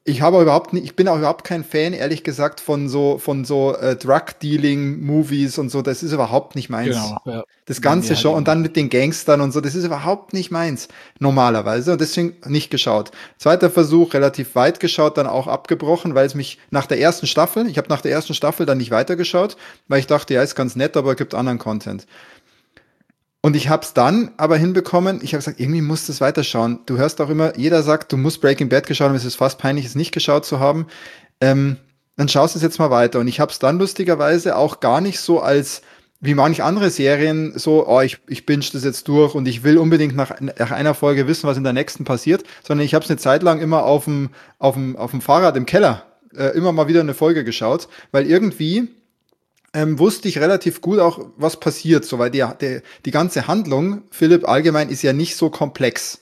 ich habe überhaupt nicht, ich bin auch überhaupt kein Fan, ehrlich gesagt, von so Drug-Dealing-Movies und so. Das ist überhaupt nicht meins. Genau, ja. Das Bei Ganze mir halt schon eben und dann nicht. mit den Gangstern und so, das ist überhaupt nicht meins, normalerweise. Und deswegen nicht geschaut. Zweiter Versuch, relativ weit geschaut, dann auch abgebrochen, weil es mich nach der ersten Staffel, ich habe nach der ersten Staffel dann nicht weitergeschaut, weil ich dachte, ja, ist ganz nett, aber gibt anderen Content. Und ich habe es dann aber hinbekommen, ich habe gesagt, irgendwie musst du es weiterschauen. Du hörst auch immer, jeder sagt, du musst Breaking Bad geschaut haben, es ist fast peinlich, es nicht geschaut zu haben. Ähm, Dann schaust du es jetzt mal weiter. Und ich habe es dann lustigerweise auch gar nicht so als, wie manch andere Serien, so, oh, ich binge das jetzt durch und ich will unbedingt nach einer Folge wissen, was in der nächsten passiert, sondern ich habe es eine Zeit lang immer auf dem Fahrrad im Keller immer mal wieder eine Folge geschaut, weil irgendwie wusste ich relativ gut auch, was passiert, so, weil die ganze Handlung, Philipp, allgemein ist ja nicht so komplex.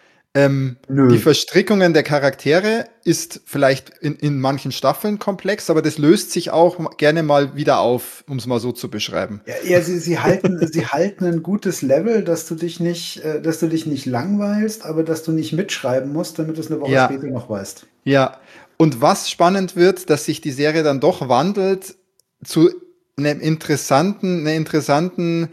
Die Nö. Verstrickungen der Charaktere ist vielleicht in manchen Staffeln komplex, aber das löst sich auch gerne mal wieder auf, um es mal so zu beschreiben. Ja, ja, sie halten ein gutes Level, dass du dich nicht langweilst, aber dass du nicht mitschreiben musst, damit du es eine Woche Ja, später noch weißt. ja. Und was spannend wird, dass sich die Serie dann doch wandelt zu einer interessanten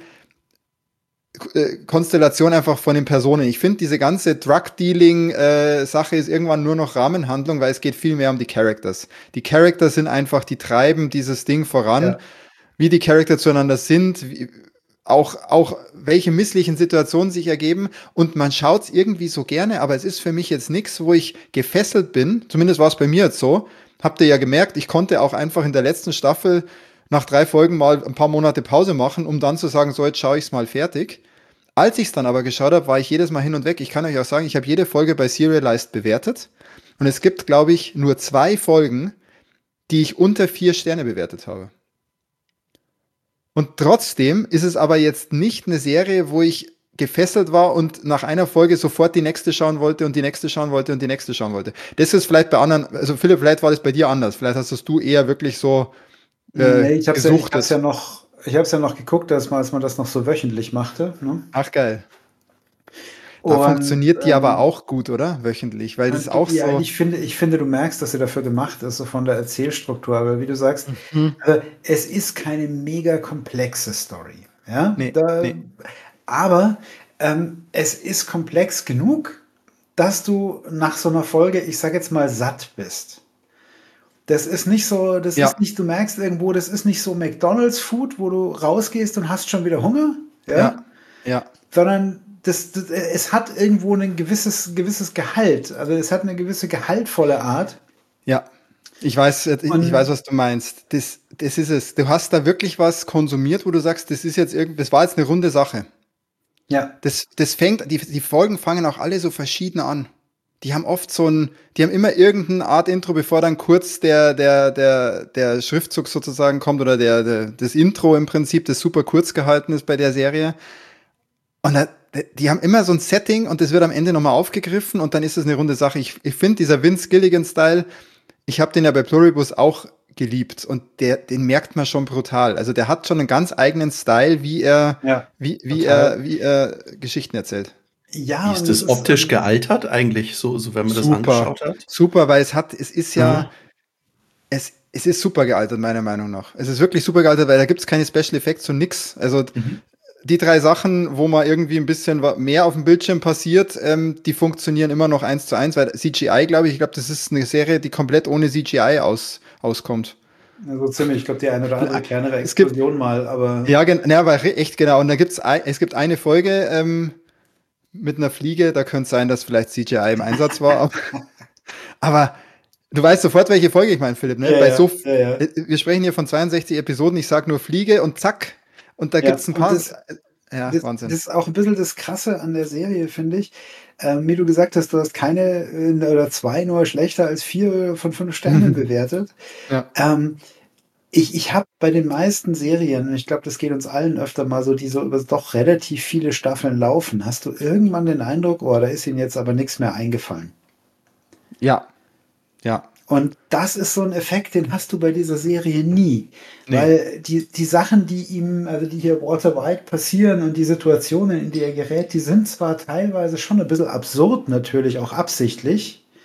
Konstellation einfach von den Personen. Ich finde, diese ganze Drug-Dealing-Sache ist irgendwann nur noch Rahmenhandlung, weil es geht viel mehr um die Characters. Die Characters sind einfach, die treiben dieses Ding voran, Ja. wie die Charakter zueinander sind, auch welche misslichen Situationen sich ergeben. Und man schaut es irgendwie so gerne, aber es ist für mich jetzt nichts, wo ich gefesselt bin. Zumindest war es bei mir jetzt so. Habt ihr ja gemerkt, ich konnte auch einfach in der letzten Staffel nach 3 Folgen mal ein paar Monate Pause machen, um dann zu sagen, so, jetzt schaue ich es mal fertig. Als ich es dann aber geschaut habe, war ich jedes Mal hin und weg. Ich kann euch auch sagen, ich habe jede Folge bei Serialized bewertet. Und es gibt, glaube ich, nur 2 Folgen, die ich unter 4 Sterne bewertet habe. Und trotzdem ist es aber jetzt nicht eine Serie, wo ich gefesselt war und nach einer Folge sofort die nächste schauen wollte und die nächste schauen wollte und die nächste schauen wollte. Das ist vielleicht bei anderen, also Philipp, vielleicht war das bei dir anders. Vielleicht hast das du eher wirklich so Nee, gesuchtet. ich hab's ja noch geguckt, als man das noch so wöchentlich machte, ne? Ach geil. Da Und, funktioniert die aber auch gut, oder? Wöchentlich, weil das ist auch ja, so. ich finde, du merkst, dass sie dafür gemacht ist, so von der Erzählstruktur. Aber wie du sagst, Mhm. es ist keine mega komplexe Story. Ja, Nee, nee. aber es ist komplex genug, dass du nach so einer Folge, ich sag jetzt mal, satt bist. Das ist nicht so, Ja, du merkst irgendwo, das ist nicht so McDonald's Food, wo du rausgehst und hast schon wieder Hunger, ja, ja, ja, sondern es hat irgendwo ein gewisses Gehalt. Also es hat eine gewisse gehaltvolle Art. ja. Ich weiß, Und was du meinst. Das ist es. Du hast da wirklich was konsumiert, wo du sagst, das war jetzt eine runde Sache. ja, Die Folgen fangen auch alle so verschieden an. Die haben immer irgendeine Art Intro, bevor dann kurz der Schriftzug sozusagen kommt oder das Intro im Prinzip, das super kurz gehalten ist bei der Serie. Und die haben immer so ein Setting und das wird am Ende nochmal aufgegriffen und dann ist es eine runde Sache. Ich finde, dieser Vince Gilligan-Style, ich habe den ja bei Pluribus auch geliebt und den merkt man schon brutal. Also der hat schon einen ganz eigenen Style, wie er, ja, wie, wie total. er, wie er Geschichten erzählt. Wie Ja, und ist es das ist optisch gealtert eigentlich, so wenn man das Super, angeschaut hat? super, weil es ist Mhm. ja, es ist super gealtert, meiner Meinung nach. Es ist wirklich super gealtert, weil da gibt es keine Special Effects und nix. Also Mhm. die 3 Sachen, wo mal irgendwie ein bisschen mehr auf dem Bildschirm passiert, die funktionieren immer noch 1:1, weil CGI, ich glaube, das ist eine Serie, die komplett ohne CGI auskommt. so ziemlich, ich glaube, die eine oder andere kleinere Es gibt, Explosion mal, aber ja, aber echt genau. Und es gibt eine Folge mit einer Fliege, da könnte es sein, dass vielleicht CGI im Einsatz war. Aber du weißt sofort, welche Folge ich meine, Philipp, ne? ja, ja, ja, ja. Wir sprechen hier von 62 Episoden, ich sag nur Fliege und zack. Und da Ja, gibt's ein und paar, das, ja, das, das Wahnsinn. ist auch ein bisschen das Krasse an der Serie, finde ich. Wie du gesagt hast, du hast keine oder 2 nur schlechter als 4 von 5 Sternen bewertet. Ja, Ähm, ich habe bei den meisten Serien, und ich glaube, das geht uns allen öfter mal so, die so über doch relativ viele Staffeln laufen, hast du irgendwann den Eindruck, oh, da ist ihnen jetzt aber nichts mehr eingefallen. ja, ja. Und das ist so ein Effekt, den hast du bei dieser Serie nie. Nee. Weil die Sachen, also die hier Walter White passieren und die Situationen, in die er gerät, die sind zwar teilweise schon ein bisschen absurd, natürlich auch absichtlich,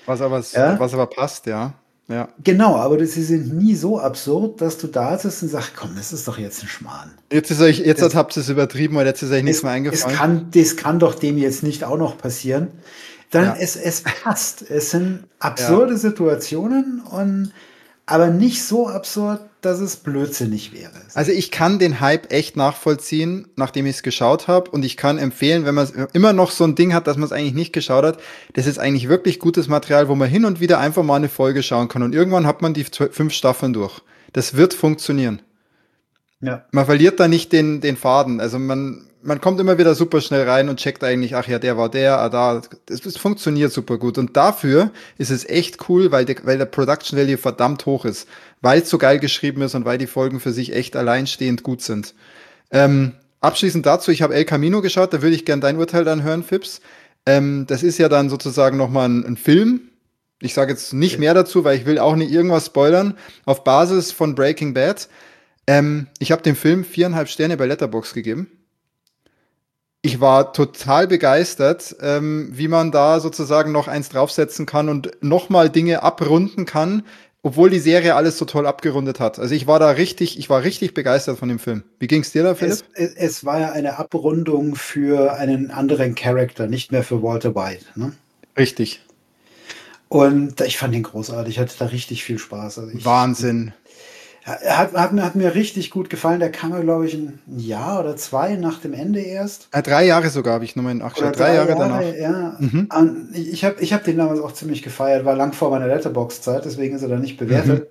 Ja? Was aber passt, ja. Ja. Genau, aber sie sind nie so absurd, dass du da sitzt und sagst, komm, das ist doch jetzt ein Schmarrn. Jetzt habt ihr es übertrieben, weil jetzt ist euch nichts mehr Es eingefallen. das kann doch dem jetzt nicht auch noch passieren. Dann Ja. es passt. Es sind Ja. absurde Situationen aber nicht so absurd, dass es blödsinnig wäre. Also ich kann den Hype echt nachvollziehen, nachdem ich es geschaut habe. Und ich kann empfehlen, wenn man immer noch so ein Ding hat, dass man es eigentlich nicht geschaut hat, das ist eigentlich wirklich gutes Material, wo man hin und wieder einfach mal eine Folge schauen kann. Und irgendwann hat man die 5 Staffeln durch. Das wird funktionieren. Ja. Man verliert da nicht den Faden. Also man kommt immer wieder super schnell rein und checkt eigentlich, ach ja, der war der, da. Das funktioniert super gut. Und dafür ist es echt cool, weil der Production Value verdammt hoch ist. Weil es so geil geschrieben ist und weil die Folgen für sich echt alleinstehend gut sind. Abschließend dazu, ich habe El Camino geschaut, da würde ich gern dein Urteil dann hören, Fips. Das ist ja dann sozusagen nochmal ein Film. Ich sage jetzt nicht mehr dazu, weil ich will auch nicht irgendwas spoilern. Auf Basis von Breaking Bad. Ich habe dem Film 4,5 Sterne bei Letterboxd gegeben. Ich war total begeistert, wie man da sozusagen noch eins draufsetzen kann und nochmal Dinge abrunden kann, obwohl die Serie alles so toll abgerundet hat. Also ich war richtig begeistert von dem Film. Wie ging's dir da, Philipp? Es war ja eine Abrundung für einen anderen Charakter, nicht mehr für Walter White. Ne? Richtig. Und ich fand ihn großartig, ich hatte da richtig viel Spaß. Also Wahnsinn. Hat mir richtig gut gefallen. Der kam ja, glaube ich, ein Jahr oder 2 nach dem Ende erst. 3 Jahre sogar, habe ich nochmal nachgeschaut. 3 Jahre danach. Ja. Ich hab den damals auch ziemlich gefeiert, war lang vor meiner Letterboxd-Zeit, deswegen ist er da nicht bewertet.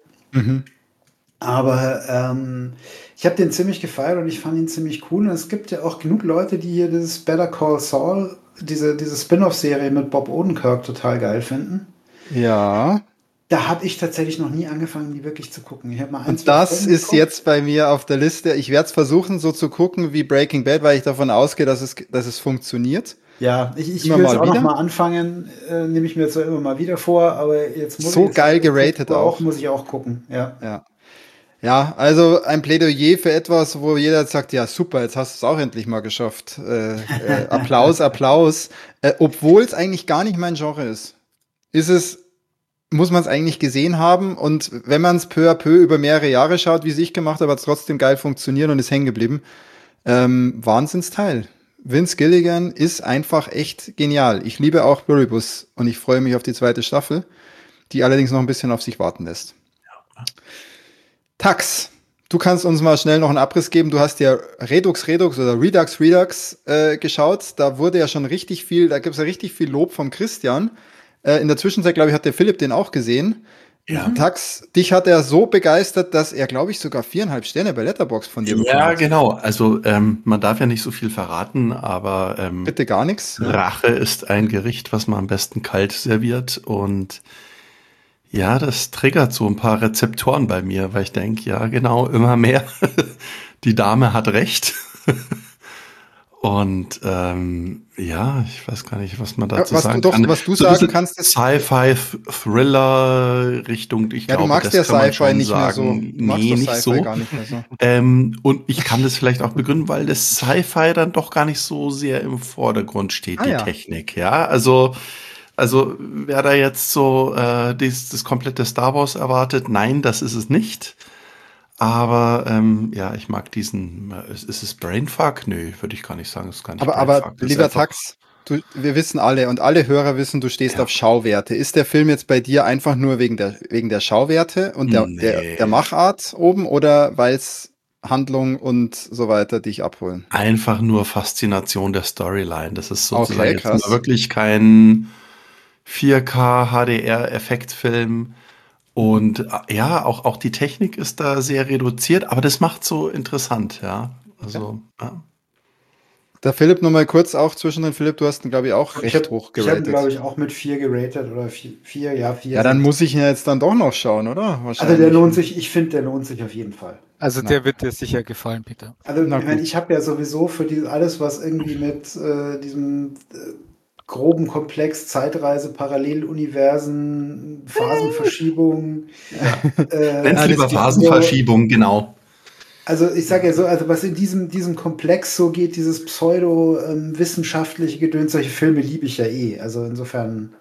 Aber ich habe den ziemlich gefeiert und ich fand ihn ziemlich cool. Und es gibt ja auch genug Leute, die hier dieses Better Call Saul, diese Spin-off-Serie mit Bob Odenkirk total geil finden. Ja. Da habe ich tatsächlich noch nie angefangen, die wirklich zu gucken. Ich mal und das ist jetzt bei mir auf der Liste. Ich werde es versuchen, so zu gucken wie Breaking Bad, weil ich davon ausgehe, dass es funktioniert. Ja, ich will es auch noch mal anfangen, nehme ich mir zwar immer mal wieder vor, aber jetzt muss so ich geil geratet auch. Muss ich auch gucken, ja. Ja, also ein Plädoyer für etwas, wo jeder sagt, ja super, jetzt hast du es auch endlich mal geschafft. Applaus. Obwohl es eigentlich gar nicht mein Genre ist. Muss man es eigentlich gesehen haben und wenn man es peu à peu über mehrere Jahre schaut, wie es ich gemacht habe, hat es trotzdem geil funktioniert und ist hängen geblieben. Wahnsinnsteil. Vince Gilligan ist einfach echt genial. Ich liebe auch Pluribus und ich freue mich auf die 2. Staffel, die allerdings noch ein bisschen auf sich warten lässt. Ja. Tax, du kannst uns mal schnell noch einen Abriss geben. Du hast ja Redux oder Redux geschaut. Da wurde ja schon richtig viel, da gibt es ja richtig viel Lob vom Christian. In der Zwischenzeit, glaube ich, hat der Philipp den auch gesehen. Ja. Tax, dich hat er so begeistert, dass er, glaube ich, sogar 4,5 Sterne bei Letterboxd von dir bekommen hat. Ja, genau. Also man darf ja nicht so viel verraten, aber bitte gar nichts. Rache ist ein Gericht, was man am besten kalt serviert. Und ja, das triggert so ein paar Rezeptoren bei mir, weil ich denke, ja, genau, immer mehr. Die Dame hat recht. Und ja, ich weiß gar nicht, was man dazu sagen kann. Was du sagen kannst, ist Sci-Fi-Thriller-Richtung. Ich glaube, du magst das ja Sci-Fi nicht mehr so. Nee, nicht so. Gar nicht mehr so. Und ich kann das vielleicht auch begründen, weil das Sci-Fi dann doch gar nicht so sehr im Vordergrund steht, die Technik. Ja, also wer da jetzt so das komplette Star Wars erwartet, nein, das ist es nicht. Aber ja, ich mag diesen. Ist es Brainfuck? Nö, würde ich gar nicht sagen. Das ist gar nicht aber lieber Tax, wir wissen alle und alle Hörer wissen, du stehst auf Schauwerte. Ist der Film jetzt bei dir einfach nur wegen der Schauwerte und der Machart oben oder weil es Handlung und so weiter dich abholen? Einfach nur Faszination der Storyline. Das ist sozusagen jetzt mal wirklich kein 4K HDR-Effektfilm. Und ja, auch die Technik ist da sehr reduziert, aber das macht so interessant, ja. Also, ja. Der Philipp nochmal kurz auch zwischen den Philipp, du hast ihn, glaube ich, auch recht hoch geratet. Ich habe ihn, glaube ich, auch mit 4 geratet oder 4, ja, 4. Ja, dann muss ich ihn jetzt dann doch noch schauen, oder? Also der lohnt sich, ich finde, der lohnt sich auf jeden Fall. Also der wird dir sicher gefallen, Peter. Also ich habe ja sowieso für alles, was irgendwie mit diesem groben Komplex, Zeitreise, Paralleluniversen, Phasenverschiebung. Nenn's lieber Phasenverschiebung, genau. Also ich sage ja so, also was in diesem Komplex so geht, dieses pseudo-wissenschaftliche Gedöns, solche Filme liebe ich ja eh. Also insofern.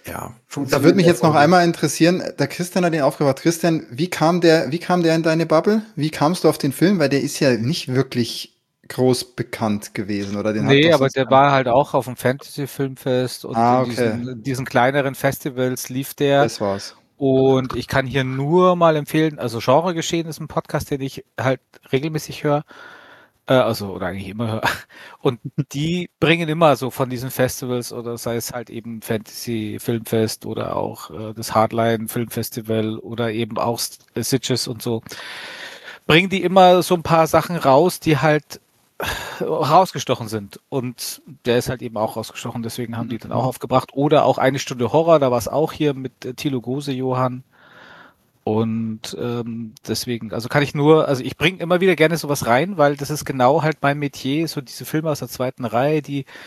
Ja. Da würde mich jetzt noch einmal interessieren, der Christian hat den aufgebracht. Christian, wie kam der in deine Bubble? Wie kamst du auf den Film? Weil der ist ja nicht wirklich groß bekannt gewesen, oder den hat Nee, doch aber sonst der keiner. war halt auch auf dem Fantasy-Filmfest und Ah, in okay. diesen kleineren Festivals lief der. Das war's. Und ich kann hier nur mal empfehlen, also Genre geschehen ist ein Podcast, den ich halt regelmäßig höre, oder eigentlich immer höre. Und die bringen immer so von diesen Festivals oder sei es halt eben Fantasy Filmfest oder auch das Hardline Filmfestival oder eben auch Sitges und so, bringen die immer so ein paar Sachen raus, die halt rausgestochen sind. Und der ist halt eben auch rausgestochen, deswegen haben die dann auch aufgebracht. Oder auch eine Stunde Horror, da war es auch hier mit Thilo Gose, Johann. Und deswegen, also kann ich nur, also ich bringe immer wieder gerne sowas rein, weil das ist genau halt mein Metier, so diese Filme aus der zweiten Reihe,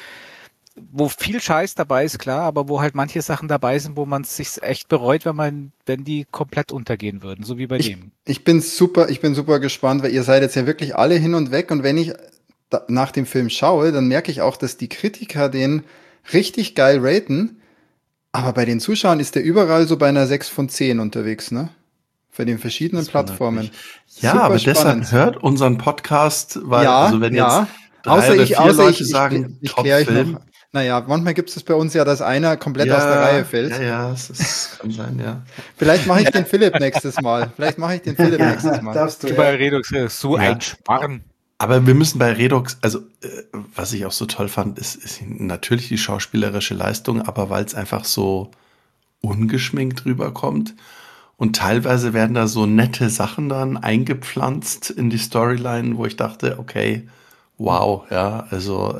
wo viel Scheiß dabei ist, klar, aber wo halt manche Sachen dabei sind, wo man es sich echt bereut, wenn die komplett untergehen würden, so wie bei dem. Ich bin super gespannt, weil ihr seid jetzt ja wirklich alle hin und weg, und wenn ich nach dem Film schaue, dann merke ich auch, dass die Kritiker den richtig geil raten, aber bei den Zuschauern ist der überall so bei einer 6 von 10 unterwegs, ne? Bei den verschiedenen Das wundert Plattformen. mich. Ja, Super aber spannend. deshalb hört unseren Podcast, weil, Ja, also wenn jetzt ja. 3 oder 4 Leute Ich sagen, kläre euch noch. Top-Film. Naja, manchmal gibt es bei uns ja, dass einer komplett aus der Reihe fällt. Ja, kann sein, ja. Vielleicht mache ich den Philipp nächstes Mal. Darfst du, Du bei Redux so Ja. ein Schmarrn. Aber wir müssen bei Redox, also was ich auch so toll fand, ist natürlich die schauspielerische Leistung, aber weil es einfach so ungeschminkt rüberkommt. Und teilweise werden da so nette Sachen dann eingepflanzt in die Storyline, wo ich dachte, okay, wow, ja, also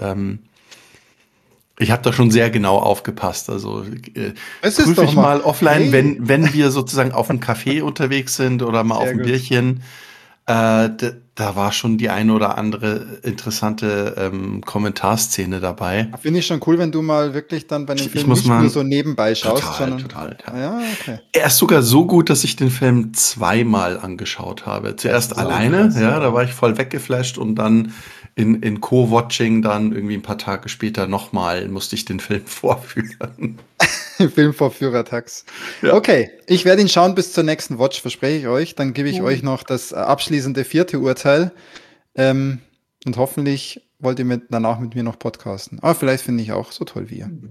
ich habe da schon sehr genau aufgepasst. Also Es ist prüfe doch ich mal offline, hey. wenn wir sozusagen auf einem Café unterwegs sind oder mal Sehr auf ein gut. Bierchen. Da war schon die eine oder andere interessante Kommentarszene dabei. Finde ich schon cool, wenn du mal wirklich dann bei dem Ich Film muss nicht mal- nur so nebenbei schaust, sondern. Total. Ja. Ja, okay. Er ist sogar so gut, dass ich den Film zweimal angeschaut habe. Zuerst Das ist auch alleine, krass, ja, ja. da war ich voll weggeflasht, und dann in Co-Watching dann irgendwie ein paar Tage später nochmal musste ich den Film vorführen. Filmvorführer-Tax. Ja. Okay, ich werde ihn schauen bis zur nächsten Watch, verspreche ich euch. Dann gebe ich euch noch das abschließende 4. Urteil. Und hoffentlich wollt ihr danach mit mir noch podcasten. Aber vielleicht finde ich auch so toll wie ihr.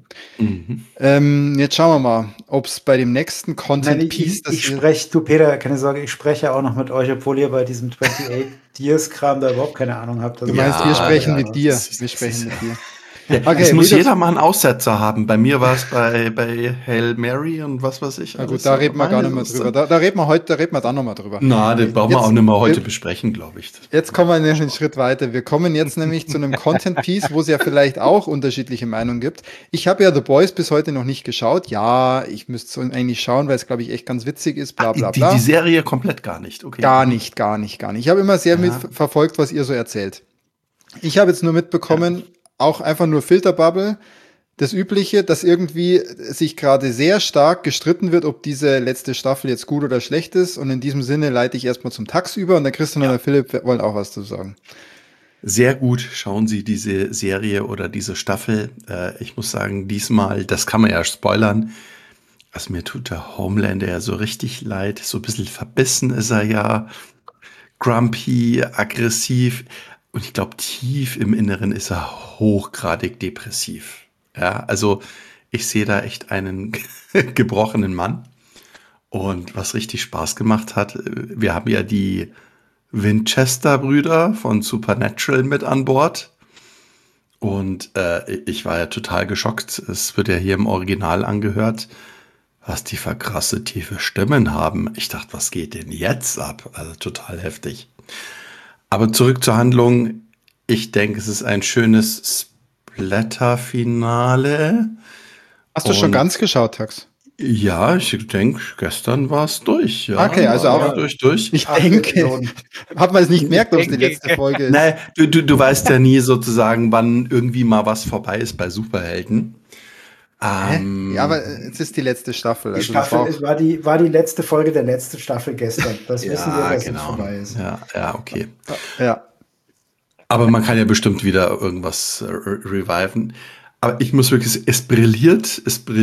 Jetzt schauen wir mal, ob es bei dem nächsten Content Piece, ich spreche, du Peter, keine Sorge, ich spreche auch noch mit euch, obwohl ihr bei diesem 28 Years-Kram da überhaupt keine Ahnung habt. Also Du meinst, Ja, wir sprechen ja, mit dir. das Wir ist- sprechen mit dir. Ja, Okay, es muss wie jeder mal einen Aussetzer haben. Bei mir war es bei Hail Mary und was weiß ich. Na gut, alles da reden wir dabei. gar nicht mehr Das ist drüber. Da reden wir dann nochmal drüber. Na, den brauchen wir Jetzt- auch nicht mehr heute besprechen, glaube ich. Jetzt kommen wir einen Schritt weiter. Wir kommen jetzt nämlich zu einem Content-Piece, wo es ja vielleicht auch unterschiedliche Meinungen gibt. Ich habe ja The Boys bis heute noch nicht geschaut. Ja, ich müsste es eigentlich schauen, weil es, glaube ich, echt ganz witzig ist, bla bla bla. Die Serie komplett gar nicht, okay. Gar nicht. Ich habe immer sehr Ja. mitverfolgt, was ihr so erzählt. Ich habe jetzt nur mitbekommen, auch einfach nur Filterbubble, das Übliche, dass irgendwie sich gerade sehr stark gestritten wird, ob diese letzte Staffel jetzt gut oder schlecht ist. Und in diesem Sinne leite ich erstmal zum Tax über, und der Christian und der Philipp wollen auch was zu sagen. Sehr gut, schauen Sie diese Serie oder diese Staffel. Ich muss sagen, diesmal, das kann man ja spoilern, also mir tut der Homelander ja so richtig leid. So ein bisschen verbissen ist er ja, grumpy, aggressiv. Und ich glaube, tief im Inneren ist er hochgradig depressiv. Ja, also ich sehe da echt einen gebrochenen Mann. Und was richtig Spaß gemacht hat, wir haben ja die Winchester-Brüder von Supernatural mit an Bord. Und ich war ja total geschockt. Es wird ja hier im Original angehört, was die für krasse, tiefe Stimmen haben. Ich dachte, was geht denn jetzt ab? Also total heftig. Aber zurück zur Handlung. Ich denke, es ist ein schönes Splatter-Finale. Hast du schon Und- ganz geschaut, Tax? Ja, ich denke, gestern war es durch. Ja, Okay, also war auch- durch. Ich Ach, denke, Episoden. hat man es nicht gemerkt, ob es die denke, letzte Folge ist. Nein, du weißt ja nie sozusagen, wann irgendwie mal was vorbei ist bei Superhelden. Ja, aber es ist die letzte Staffel. Die Also das Staffel war auch, war die letzte Folge der letzten Staffel gestern. Das wissen wir, dass es vorbei ist. Ja, okay. ja. Aber man kann ja bestimmt wieder irgendwas reviven. Aber ich muss wirklich, es brilliert,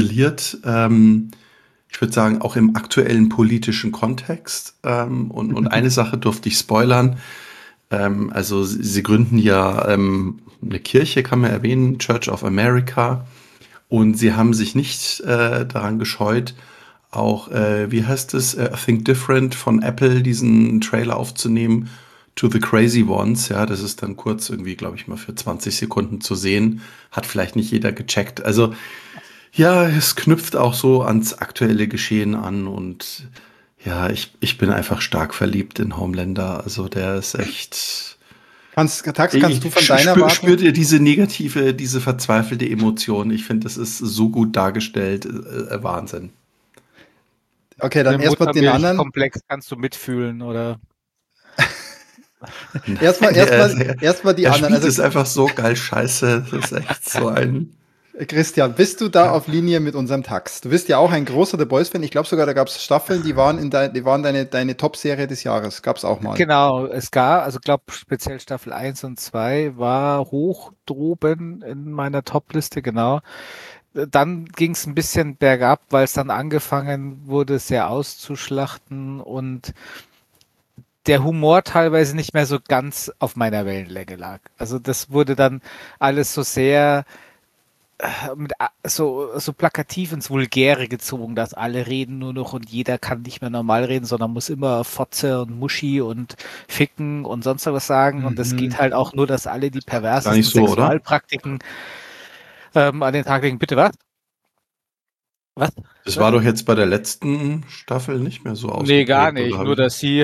ich würde sagen, auch im aktuellen politischen Kontext. Und eine Sache durfte ich spoilern. Also sie gründen ja eine Kirche, kann man erwähnen, Church of America. Und sie haben sich nicht daran gescheut, auch, wie heißt es, Think Different von Apple, diesen Trailer aufzunehmen, To the Crazy Ones. Ja, das ist dann kurz irgendwie, glaube ich, mal für 20 Sekunden zu sehen. Hat vielleicht nicht jeder gecheckt. Also ja, es knüpft auch so ans aktuelle Geschehen an und ja, ich bin einfach stark verliebt in Homelander. Also der ist echt. Tax, kannst du von deiner Warte? Spürt ihr diese negative, diese verzweifelte Emotion? Ich finde, das ist so gut dargestellt. Wahnsinn. Okay, dann erstmal den anderen. Komplex kannst du mitfühlen, oder? erstmal die anderen. Also, das ist einfach so geil scheiße. Das ist echt so ein. Christian, bist du da auf Linie mit unserem Tax? Du bist ja auch ein großer The Boys-Fan. Ich glaube sogar, da gab es Staffeln, die waren deine Top-Serie des Jahres. Gab es auch mal. Genau, es gab, also glaube speziell Staffel 1 und 2 war hoch droben in meiner Top-Liste, genau. Dann ging es ein bisschen bergab, weil es dann angefangen wurde, sehr auszuschlachten und der Humor teilweise nicht mehr so ganz auf meiner Wellenlänge lag. Also das wurde dann alles so sehr mit so plakativ ins Vulgäre gezogen, dass alle reden nur noch und jeder kann nicht mehr normal reden, sondern muss immer Fotze und Muschi und Ficken und sonst was sagen. Und das geht halt auch nur, dass alle die perversesten Sexualpraktiken an den Tag legen. Bitte was? Was? Das war doch jetzt bei der letzten Staffel nicht mehr so aus. Nee, gar nicht. Nur, dass sie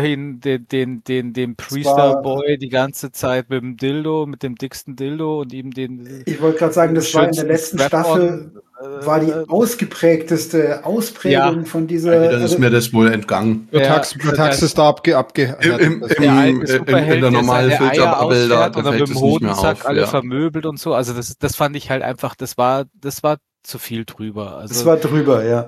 den Priester-Boy die ganze Zeit mit dem Dildo, mit dem dicksten Dildo und ihm den. Ich wollte gerade sagen, das war in der letzten Staffel, war die ausgeprägteste Ausprägung von dieser. Ja, dann ist mir das wohl entgangen. Tax ist da in der normalen Filterbubble, da fällt es nicht mehr auf. Alle vermöbelt und so. Also das fand ich halt einfach, das war zu viel drüber. Also das war drüber, ja.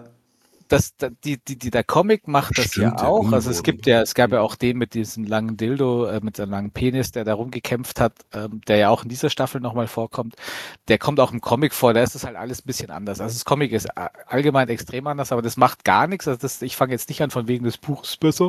Der Comic macht das ja auch. Also es gab ja auch den mit diesem langen Dildo, mit seinem langen Penis, der da rumgekämpft hat, der ja auch in dieser Staffel nochmal vorkommt. Der kommt auch im Comic vor, da ist das halt alles ein bisschen anders. Also das Comic ist allgemein extrem anders, aber das macht gar nichts. Also ich fange jetzt nicht an von wegen des Buches besser.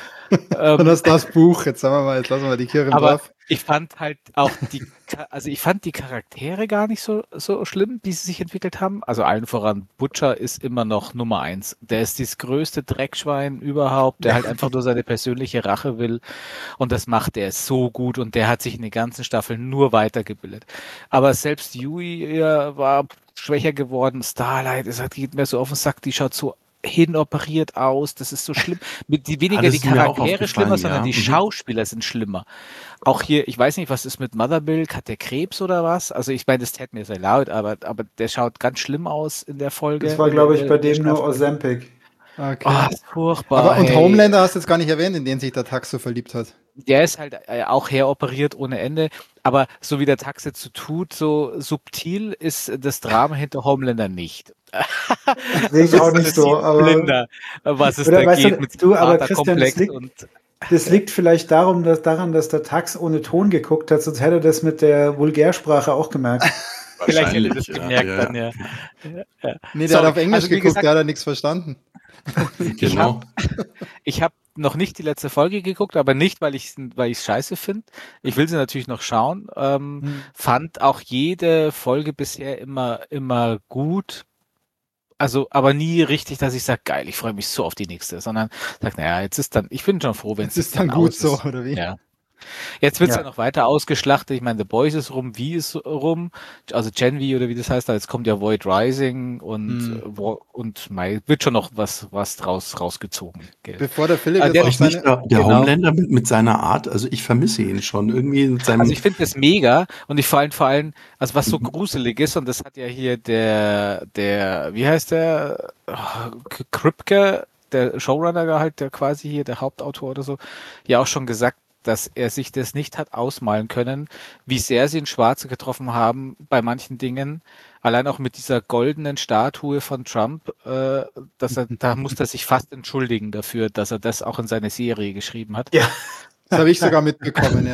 Und das Buch, jetzt sagen wir mal, jetzt lassen wir die Kirche drauf. Ich fand halt auch ich fand die Charaktere gar nicht so schlimm, wie sie sich entwickelt haben. Also allen voran, Butcher ist immer noch Nummer 1. Der ist das größte Dreckschwein überhaupt, der halt einfach nur seine persönliche Rache will. Und das macht er so gut und der hat sich in den ganzen Staffeln nur weitergebildet. Aber selbst Yui war schwächer geworden. Starlight, geht mir so auf den Sack, die schaut so hinoperiert aus, das ist so schlimm. Weniger die Charaktere schlimmer, sondern die Schauspieler sind schlimmer. Auch hier, ich weiß nicht, was ist mit Mother Milk, hat der Krebs oder was? Also ich meine, das tat mir sehr laut, aber der schaut ganz schlimm aus in der Folge. Das war, glaube ich, bei dem nur Ozempic. Okay. Oh, furchtbar. Und Homelander hast du jetzt gar nicht erwähnt, in den sich der Tax so verliebt hat. Der ist halt auch heroperiert ohne Ende, aber so wie der Tax jetzt so tut, so subtil ist das Drama hinter Homelander nicht. Sehe ich auch nicht so. Aber Blinder, was es da geht mit aber Christian, das liegt vielleicht daran, dass der Tax ohne Ton geguckt hat, sonst hätte er das mit der Vulgärsprache auch gemerkt. Vielleicht hätte er das gemerkt dann, ja. Nee, der hat auf Englisch geguckt, der hat da nichts verstanden. Genau. Ich habe noch nicht die letzte Folge geguckt, aber nicht, weil ich es scheiße finde. Ich will sie natürlich noch schauen. Fand auch jede Folge bisher immer gut. Also, aber nie richtig, dass ich sage, geil, ich freue mich so auf die nächste, sondern sage, naja, ich bin schon froh, wenn es ist dann gut so, oder wie? Ja. Jetzt wird es ja noch weiter ausgeschlachtet. Ich meine, The Boys ist rum, V ist rum, also Gen V oder wie das heißt, jetzt kommt ja Void Rising und wird schon noch was rausgezogen. Gell? Bevor der Philipp der Homelander mit seiner Art, also ich vermisse ihn schon irgendwie mit seinem. Also ich finde das mega und ich vor allem, also was so gruselig ist, und das hat ja hier der wie heißt der? Kripke, der Showrunner halt, der quasi hier, der Hauptautor oder so, ja auch schon gesagt, dass er sich das nicht hat ausmalen können, wie sehr sie in Schwarze getroffen haben bei manchen Dingen. Allein auch mit dieser goldenen Statue von Trump, da musste er sich fast entschuldigen dafür, dass er das auch in seine Serie geschrieben hat. Ja. Das habe ich sogar mitbekommen,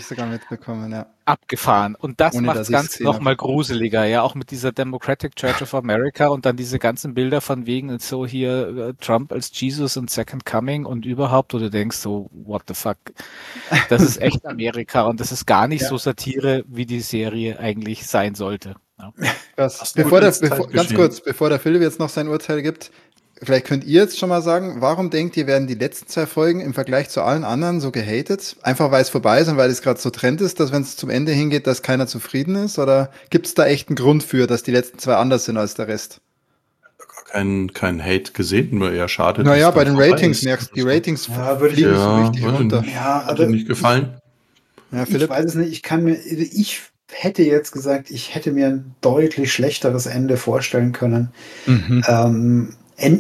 ja. Abgefahren. Und das Ohne, macht dass das ich's Ganze gesehen nochmal gruseliger, ja, auch mit dieser Democratic Church of America und dann diese ganzen Bilder von wegen und so hier Trump als Jesus und Second Coming und überhaupt, wo du denkst so, what the fuck, das ist echt Amerika und das ist gar nicht Ja. so Satire, wie die Serie eigentlich sein sollte. Ja. Krass. Gut ins Ganz Zeitgeschehen. kurz, bevor der Philipp jetzt noch sein Urteil gibt, vielleicht könnt ihr jetzt schon mal sagen, warum denkt ihr, werden die letzten 2 Folgen im Vergleich zu allen anderen so gehatet? Einfach weil es vorbei ist und weil es gerade so Trend ist, dass wenn es zum Ende hingeht, dass keiner zufrieden ist? Oder gibt es da echt einen Grund für, dass die letzten 2 anders sind als der Rest? Kein Hate gesehen, nur eher schade. Naja, dass bei dann den vorbei Ratings ist. merkst du, die Ratings Ja, würde ich- fliegen so Ja, richtig weiß ich runter. nicht. Ja, Hat dir nicht gefallen? Ja, Ich Philipp? weiß es nicht. Ich hätte jetzt gesagt, ich hätte mir ein deutlich schlechteres Ende vorstellen können. Mhm.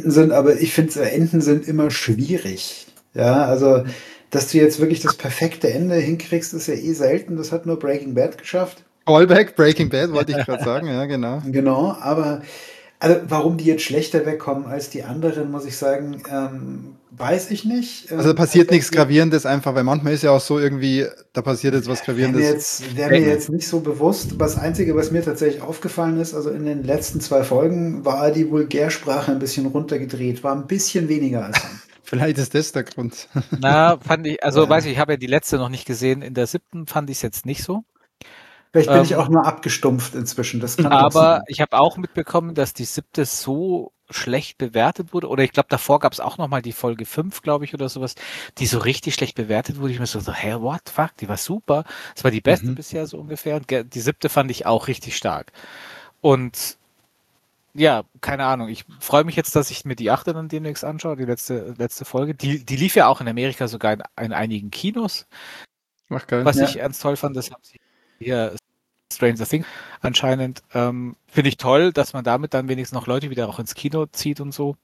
Enden sind immer schwierig. Ja, also, dass du jetzt wirklich das perfekte Ende hinkriegst, ist ja eh selten. Das hat nur Breaking Bad geschafft. Callback, Breaking Bad, wollte ich gerade sagen, ja, genau. Genau, aber also warum die jetzt schlechter wegkommen als die anderen, muss ich sagen, weiß ich nicht. Also da passiert nichts Tatsächlich Gravierendes einfach, weil manchmal ist ja auch so irgendwie, da passiert jetzt was wäre mir Gravierendes. mir jetzt nicht so bewusst. Das Einzige, was mir tatsächlich aufgefallen ist, also in den letzten 2 Folgen, war die Vulgärsprache ein bisschen runtergedreht, war ein bisschen weniger als sonst. Vielleicht ist das der Grund. Na, fand ich, also Ja. weiß ich habe ja die letzte noch nicht gesehen, in der 7. fand ich es jetzt nicht so. Vielleicht bin ich auch nur abgestumpft inzwischen. Das kann auch Aber sein. ich habe auch mitbekommen, dass die 7. so schlecht bewertet wurde. Oder ich glaube, davor gab es auch noch mal die Folge 5, glaube ich, oder sowas, die so richtig schlecht bewertet wurde. Ich mir so, hey, what the fuck, die war super. Das war die beste bisher so ungefähr. Und die 7. fand ich auch richtig stark. Und ja, keine Ahnung. Ich freue mich jetzt, dass ich mir die 8. dann demnächst anschaue, die letzte Folge. Die lief ja auch in Amerika sogar in einigen Kinos. Ach geil. Was Ja. ich ganz toll fand, das haben sie hier Stranger Things anscheinend. Finde ich toll, dass man damit dann wenigstens noch Leute wieder auch ins Kino zieht und so.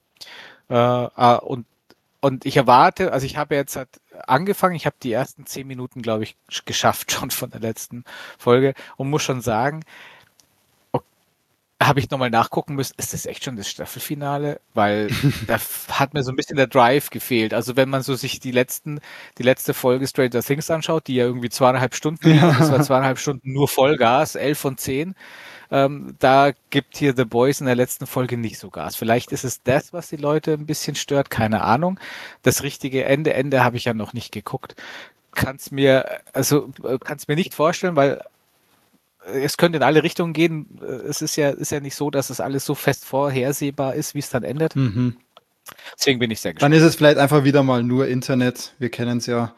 Und ich erwarte, also ich habe jetzt angefangen, ich habe die ersten 10 Minuten, glaube ich, geschafft schon von der letzten Folge und muss schon sagen, habe ich nochmal nachgucken müssen, ist das echt schon das Staffelfinale? Weil da hat mir so ein bisschen der Drive gefehlt. Also wenn man so sich die letzte Folge Stranger Things anschaut, die ja irgendwie 2,5 Stunden ging, und das war 2,5 Stunden nur Vollgas, 11 von 10. Da gibt hier The Boys in der letzten Folge nicht so Gas. Vielleicht ist es das, was die Leute ein bisschen stört, keine Ahnung. Das richtige Ende habe ich ja noch nicht geguckt. Kann's mir nicht vorstellen, weil es könnte in alle Richtungen gehen. Es ist ja nicht so, dass es alles so fest vorhersehbar ist, wie es dann endet. Mhm. Deswegen bin ich sehr Dann gespannt. ist es vielleicht einfach wieder mal nur Internet. Wir kennen es ja.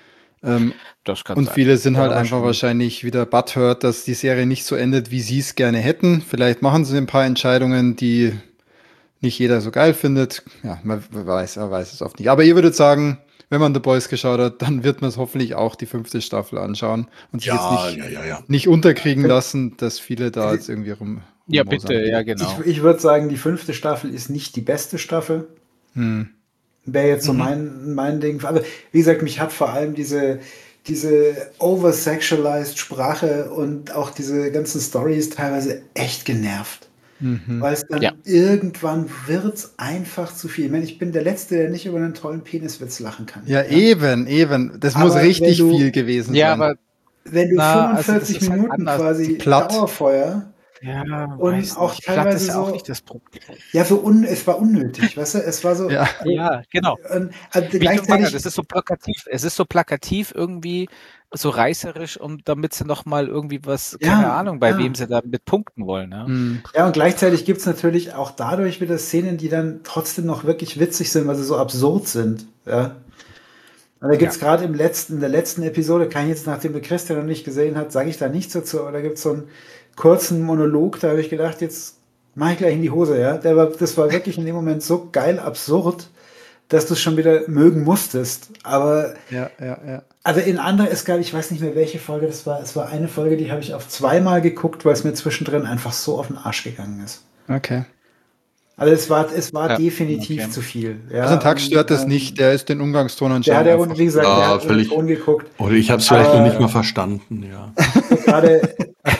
Das kann Und sein. viele sind halt Ja, einfach wahrscheinlich wieder butthurt, dass die Serie nicht so endet, wie sie es gerne hätten. Vielleicht machen sie ein paar Entscheidungen, die nicht jeder so geil findet. Ja, man weiß es oft nicht. Aber ihr würdet sagen, wenn man The Boys geschaut hat, dann wird man es hoffentlich auch die 5. Staffel anschauen und sich jetzt nicht unterkriegen lassen, dass viele da jetzt irgendwie Ja, rummosern. bitte, ja, genau. Ich würde sagen, die 5. Staffel ist nicht die beste Staffel. Wäre jetzt so mein Ding. Aber wie gesagt, mich hat vor allem diese oversexualized Sprache und auch diese ganzen Stories teilweise echt genervt. Weil es dann irgendwann wird's einfach zu viel. Ich meine, ich bin der Letzte, der nicht über einen tollen Peniswitz lachen kann. Ja, eben. Das muss Aber richtig wenn du- viel gewesen Ja, sein. aber Wenn du Na, also 45 das ist halt Minuten anders. quasi Platt. Dauerfeuer ja, und weiß auch nicht. Platt teilweise ist ja auch so- nicht das Problem. ja, es war unnötig, weißt du? Es war so. Ja. Ja, genau. Und, also Wie ich schon gleichzeitig. gesagt, es ist so plakativ. Es ist so plakativ irgendwie, so reißerisch, und damit sie noch mal irgendwie was, Ja, keine Ahnung, bei ja. wem sie da mit punkten wollen. Ja? Ja, und gleichzeitig gibt es natürlich auch dadurch wieder Szenen, die dann trotzdem noch wirklich witzig sind, weil sie so absurd sind. Ja. Und da gibt es gerade in der letzten Episode, kann ich jetzt, nachdem der Christian noch nicht gesehen hat, sage ich da nichts dazu, aber da gibt es so einen kurzen Monolog, da habe ich gedacht, jetzt mache ich gleich in die Hose, ja. Das war wirklich in dem Moment so geil absurd, dass du es schon wieder mögen musstest. Aber Ja. also in anderen, ich weiß nicht mehr, welche Folge das war. Es war eine Folge, die habe ich auf 2-mal geguckt, weil es mir zwischendrin einfach so auf den Arsch gegangen ist. Okay. Also es war Ja, definitiv okay. zu viel. Ja, Also ein Tag stört das und, nicht, der ist den Umgangston Der anscheinend hat ja, einfach. wie gesagt, Ja, der hat ohne völlig. Ton geguckt. Oder ich habe es vielleicht Aber- noch nicht mal verstanden, ja. Gerade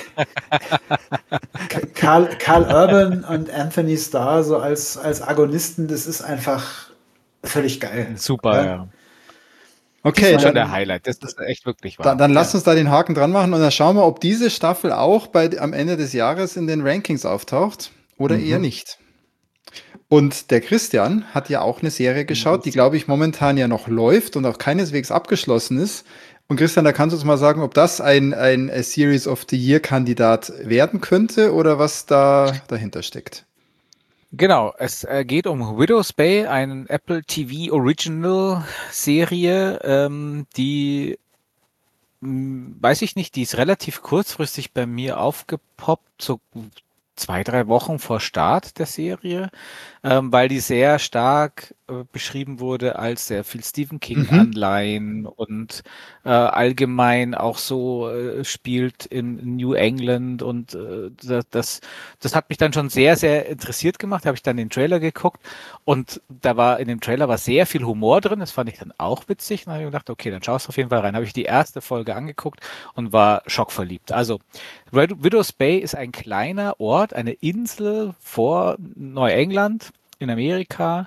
Karl Urban und Anthony Starr so als Agonisten, das ist einfach völlig geil. Super, Ja. ja. Okay, ist schon der Highlight. Das ist echt wirklich wahr. dann lass uns da den Haken dran machen und dann schauen wir, ob diese Staffel auch am Ende des Jahres in den Rankings auftaucht oder eher nicht. Und der Christian hat ja auch eine Serie geschaut, die, glaube ich, momentan ja noch läuft und auch keineswegs abgeschlossen ist. Und Christian, da kannst du uns mal sagen, ob das ein Series of the Year-Kandidat werden könnte oder was da dahinter steckt. Genau, es geht um Widow's Bay, eine Apple TV Original Serie, die, weiß ich nicht, die ist relativ kurzfristig bei mir aufgepoppt, so 2-3 Wochen vor Start der Serie, weil die sehr stark beschrieben wurde als sehr viel Stephen King Anleihen und allgemein auch so spielt in New England und das hat mich dann schon sehr, sehr interessiert gemacht. Habe ich dann den Trailer geguckt und in dem Trailer war sehr viel Humor drin. Das fand ich dann auch witzig. Dann habe ich gedacht, okay, dann schaust du auf jeden Fall rein. Habe ich die erste Folge angeguckt und war schockverliebt. Also Widow's Bay ist ein kleiner Ort, eine Insel vor Neuengland in Amerika.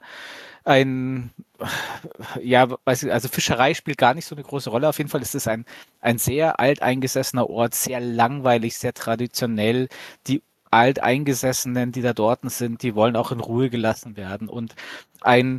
Also Fischerei spielt gar nicht so eine große Rolle. Auf jeden Fall ist es ein sehr alteingesessener Ort, sehr langweilig, sehr traditionell. Die Alteingesessenen, die da dort sind, die wollen auch in Ruhe gelassen werden. Und ein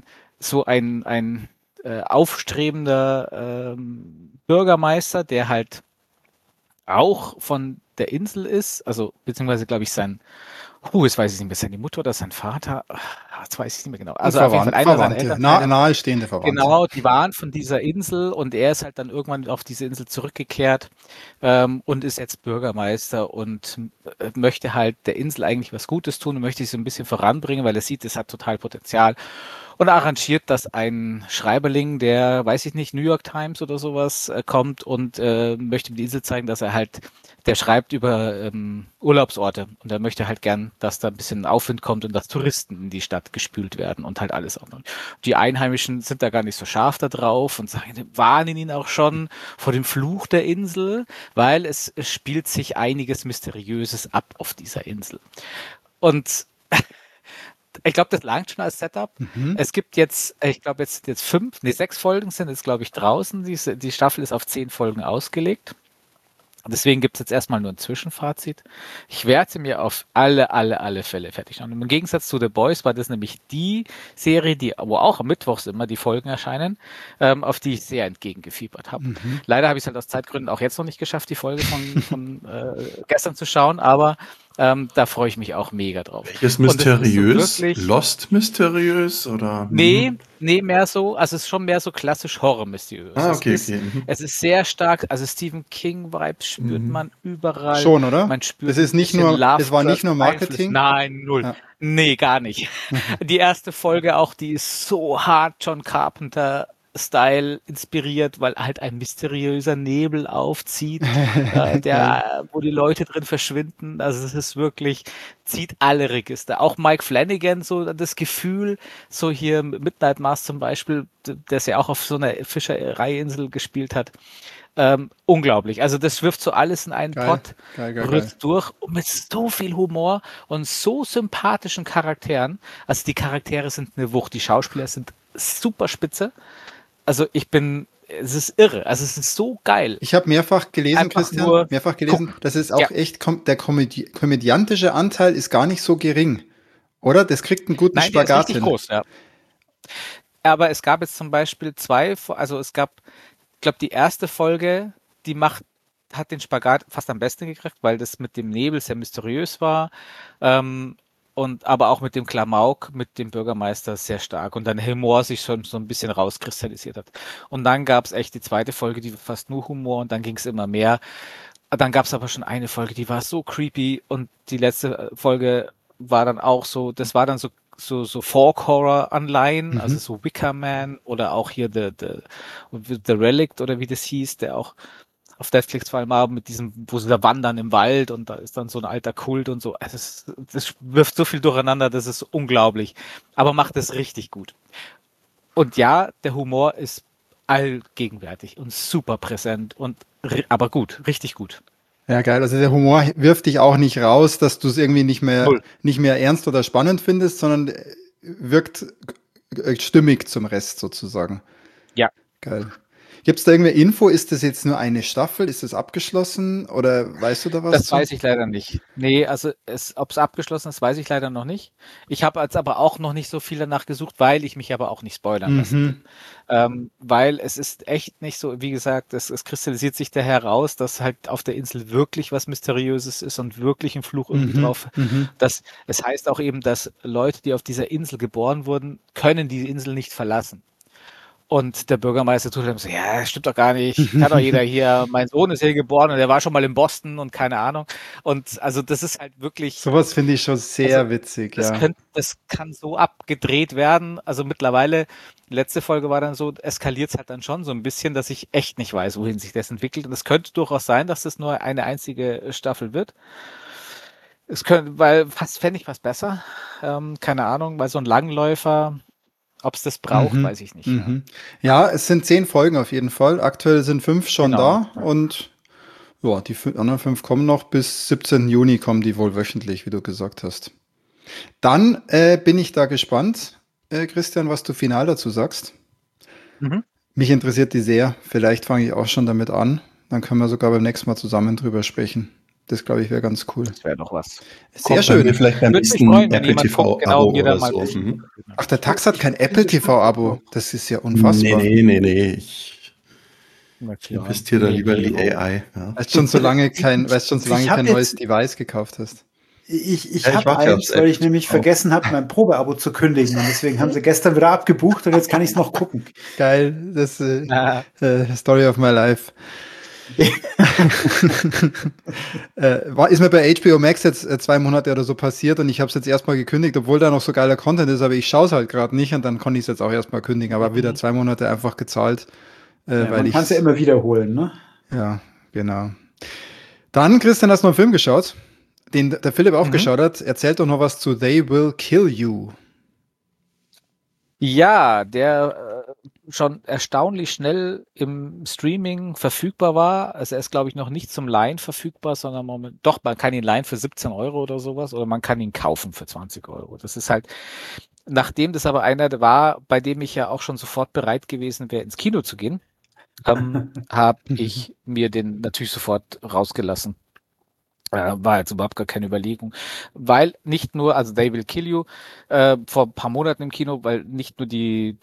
aufstrebender Bürgermeister, der halt auch von der Insel ist, also beziehungsweise glaube ich jetzt weiß ich nicht mehr, seine Mutter oder sein Vater, das weiß ich nicht mehr genau. Also auf jeden Fall einer seiner Eltern. Nahestehende Verwandte. Genau, die waren von dieser Insel und er ist halt dann irgendwann auf diese Insel zurückgekehrt und ist jetzt Bürgermeister und möchte halt der Insel eigentlich was Gutes tun und möchte sich so ein bisschen voranbringen, weil er sieht, es hat total Potenzial. Und arrangiert, dass ein Schreiberling, der, weiß ich nicht, New York Times oder sowas, kommt und möchte die Insel zeigen, dass der schreibt über Urlaubsorte und er möchte halt gern, dass da ein bisschen Aufwind kommt und dass Touristen in die Stadt gespült werden und halt alles auch noch. Die Einheimischen sind da gar nicht so scharf da drauf und warnen ihn auch schon vor dem Fluch der Insel, weil es spielt sich einiges Mysteriöses ab auf dieser Insel. Und ich glaube, das langt schon als Setup. Es gibt jetzt, ich glaube, jetzt 6 Folgen sind jetzt, glaube ich, draußen. Die Staffel ist auf 10 Folgen ausgelegt. Deswegen gibt es jetzt erstmal nur ein Zwischenfazit. Ich werde sie mir auf alle Fälle fertig schauen. Und im Gegensatz zu The Boys war das nämlich die Serie, wo auch am Mittwochs immer die Folgen erscheinen, auf die ich sehr entgegengefiebert habe. Leider habe ich es halt aus Zeitgründen auch jetzt noch nicht geschafft, die Folge von gestern zu schauen, aber da freue ich mich auch mega drauf. Welches mysteriös? So Lost mysteriös oder? Nee, mehr so, also es ist schon mehr so klassisch Horror-mysteriös. Okay. Es ist sehr stark, also Stephen King-Vibes spürt man überall. Schon, oder? Man spürt es war nicht nur Marketing? Nein, null. Ja. Nee, gar nicht. Die erste Folge auch, die ist so hart John Carpenter-Style inspiriert, weil halt ein mysteriöser Nebel aufzieht, wo die Leute drin verschwinden. Also es ist wirklich, zieht alle Register. Auch Mike Flanagan, so das Gefühl, so hier Midnight Mass zum Beispiel, der es ja auch auf so einer Fischereiinsel gespielt hat. Unglaublich. Also das wirft so alles in einen Pott, rührt durch und mit so viel Humor und so sympathischen Charakteren. Also die Charaktere sind eine Wucht, die Schauspieler sind super spitze. Also es ist irre. Also es ist so geil. Ich habe mehrfach gelesen, Christian, dass es auch echt, der komödiantische Anteil ist gar nicht so gering. Oder? Das kriegt einen guten Spagat hin. Der ist richtig groß, ja. Aber es gab jetzt zum Beispiel ich glaube, die erste Folge, hat den Spagat fast am besten gekriegt, weil das mit dem Nebel sehr mysteriös war. Aber auch mit dem Klamauk, mit dem Bürgermeister sehr stark und dann Humor sich schon so ein bisschen rauskristallisiert hat. Und dann gab es echt die zweite Folge, die war fast nur Humor und dann ging es immer mehr. Dann gab es aber schon eine Folge, die war so creepy und die letzte Folge war dann auch so, das war dann so Folk-Horror-Anleihen, also so Wicker Man oder auch hier The Relict oder wie das hieß, der auch auf Netflix vor allem haben mit diesem, wo sie da wandern im Wald und da ist dann so ein alter Kult und so. Das wirft so viel durcheinander, das ist unglaublich. Aber macht es richtig gut. Und ja, der Humor ist allgegenwärtig und super präsent aber gut, richtig gut. Ja, geil. Also der Humor wirft dich auch nicht raus, dass du es irgendwie nicht mehr ernst oder spannend findest, sondern wirkt stimmig zum Rest sozusagen. Ja. Geil. Gibt es da irgendeine Info? Ist das jetzt nur eine Staffel? Ist das abgeschlossen? Oder weißt du da was Das zu? weiß ich leider nicht. Nee, also ob es abgeschlossen ist, weiß ich leider noch nicht. Ich habe jetzt aber auch noch nicht so viel danach gesucht, weil ich mich aber auch nicht spoilern lassen will. Weil es ist echt nicht so, wie gesagt, es kristallisiert sich daher heraus, dass halt auf der Insel wirklich was Mysteriöses ist und wirklich ein Fluch irgendwie drauf. Es heißt auch eben, dass Leute, die auf dieser Insel geboren wurden, können die Insel nicht verlassen. Und der Bürgermeister tut dann so, ja, stimmt doch gar nicht, kann doch jeder hier, mein Sohn ist hier geboren und der war schon mal in Boston und keine Ahnung. Und also das ist halt wirklich... Sowas finde ich schon sehr witzig, ja. Das kann so abgedreht werden. Also mittlerweile, letzte Folge war dann so, eskaliert es halt dann schon so ein bisschen, dass ich echt nicht weiß, wohin sich das entwickelt. Und es könnte durchaus sein, dass das nur eine einzige Staffel wird. Es könnte, weil fände ich was besser. Keine Ahnung, weil so ein Langläufer... Ob es das braucht, weiß ich nicht. Ja, es sind 10 Folgen auf jeden Fall. Aktuell sind 5 schon da und ja, die anderen 5 kommen noch. Bis 17. Juni kommen die wohl wöchentlich, wie du gesagt hast. Dann bin ich da gespannt, Christian, was du final dazu sagst. Mich interessiert die sehr. Vielleicht fange ich auch schon damit an. Dann können wir sogar beim nächsten Mal zusammen drüber sprechen. Das, glaube ich, wäre ganz cool. Das wäre doch was. Sehr schön. Wir vielleicht beim nächsten Apple TV-Abo oder so. Ach, der Tax hat kein Apple TV-Abo. Das ist ja unfassbar. Nee. Ich investiere da lieber in die AI. Ja. Weißt schon so lange kein neues Device gekauft hast. Ich habe eins, weil ich nämlich vergessen habe, mein Probeabo zu kündigen. Und deswegen haben sie gestern wieder abgebucht und jetzt kann ich es noch gucken. Geil, das Story of my life. Ist mir bei HBO Max jetzt 2 Monate oder so passiert und ich habe es jetzt erstmal gekündigt, obwohl da noch so geiler Content ist, aber ich schaue es halt gerade nicht und dann konnte ich es jetzt auch erstmal kündigen, aber wieder 2 Monate einfach gezahlt. Man kann es ja immer wiederholen, ne? Ja, genau. Dann, Christian, hast du noch einen Film geschaut, den der Philipp auch geschaut hat. Erzählt doch noch was zu They Will Kill You. Ja, der schon erstaunlich schnell im Streaming verfügbar war. Also er ist, glaube ich, noch nicht zum Leihen verfügbar, sondern man kann ihn leihen für 17 Euro oder sowas oder man kann ihn kaufen für 20 Euro. Das ist halt, nachdem das aber einer war, bei dem ich ja auch schon sofort bereit gewesen wäre, ins Kino zu gehen, habe ich mir den natürlich sofort rausgelassen. War jetzt überhaupt gar keine Überlegung. Weil nicht nur, also They Will Kill You, vor ein paar Monaten im Kino, weil nicht nur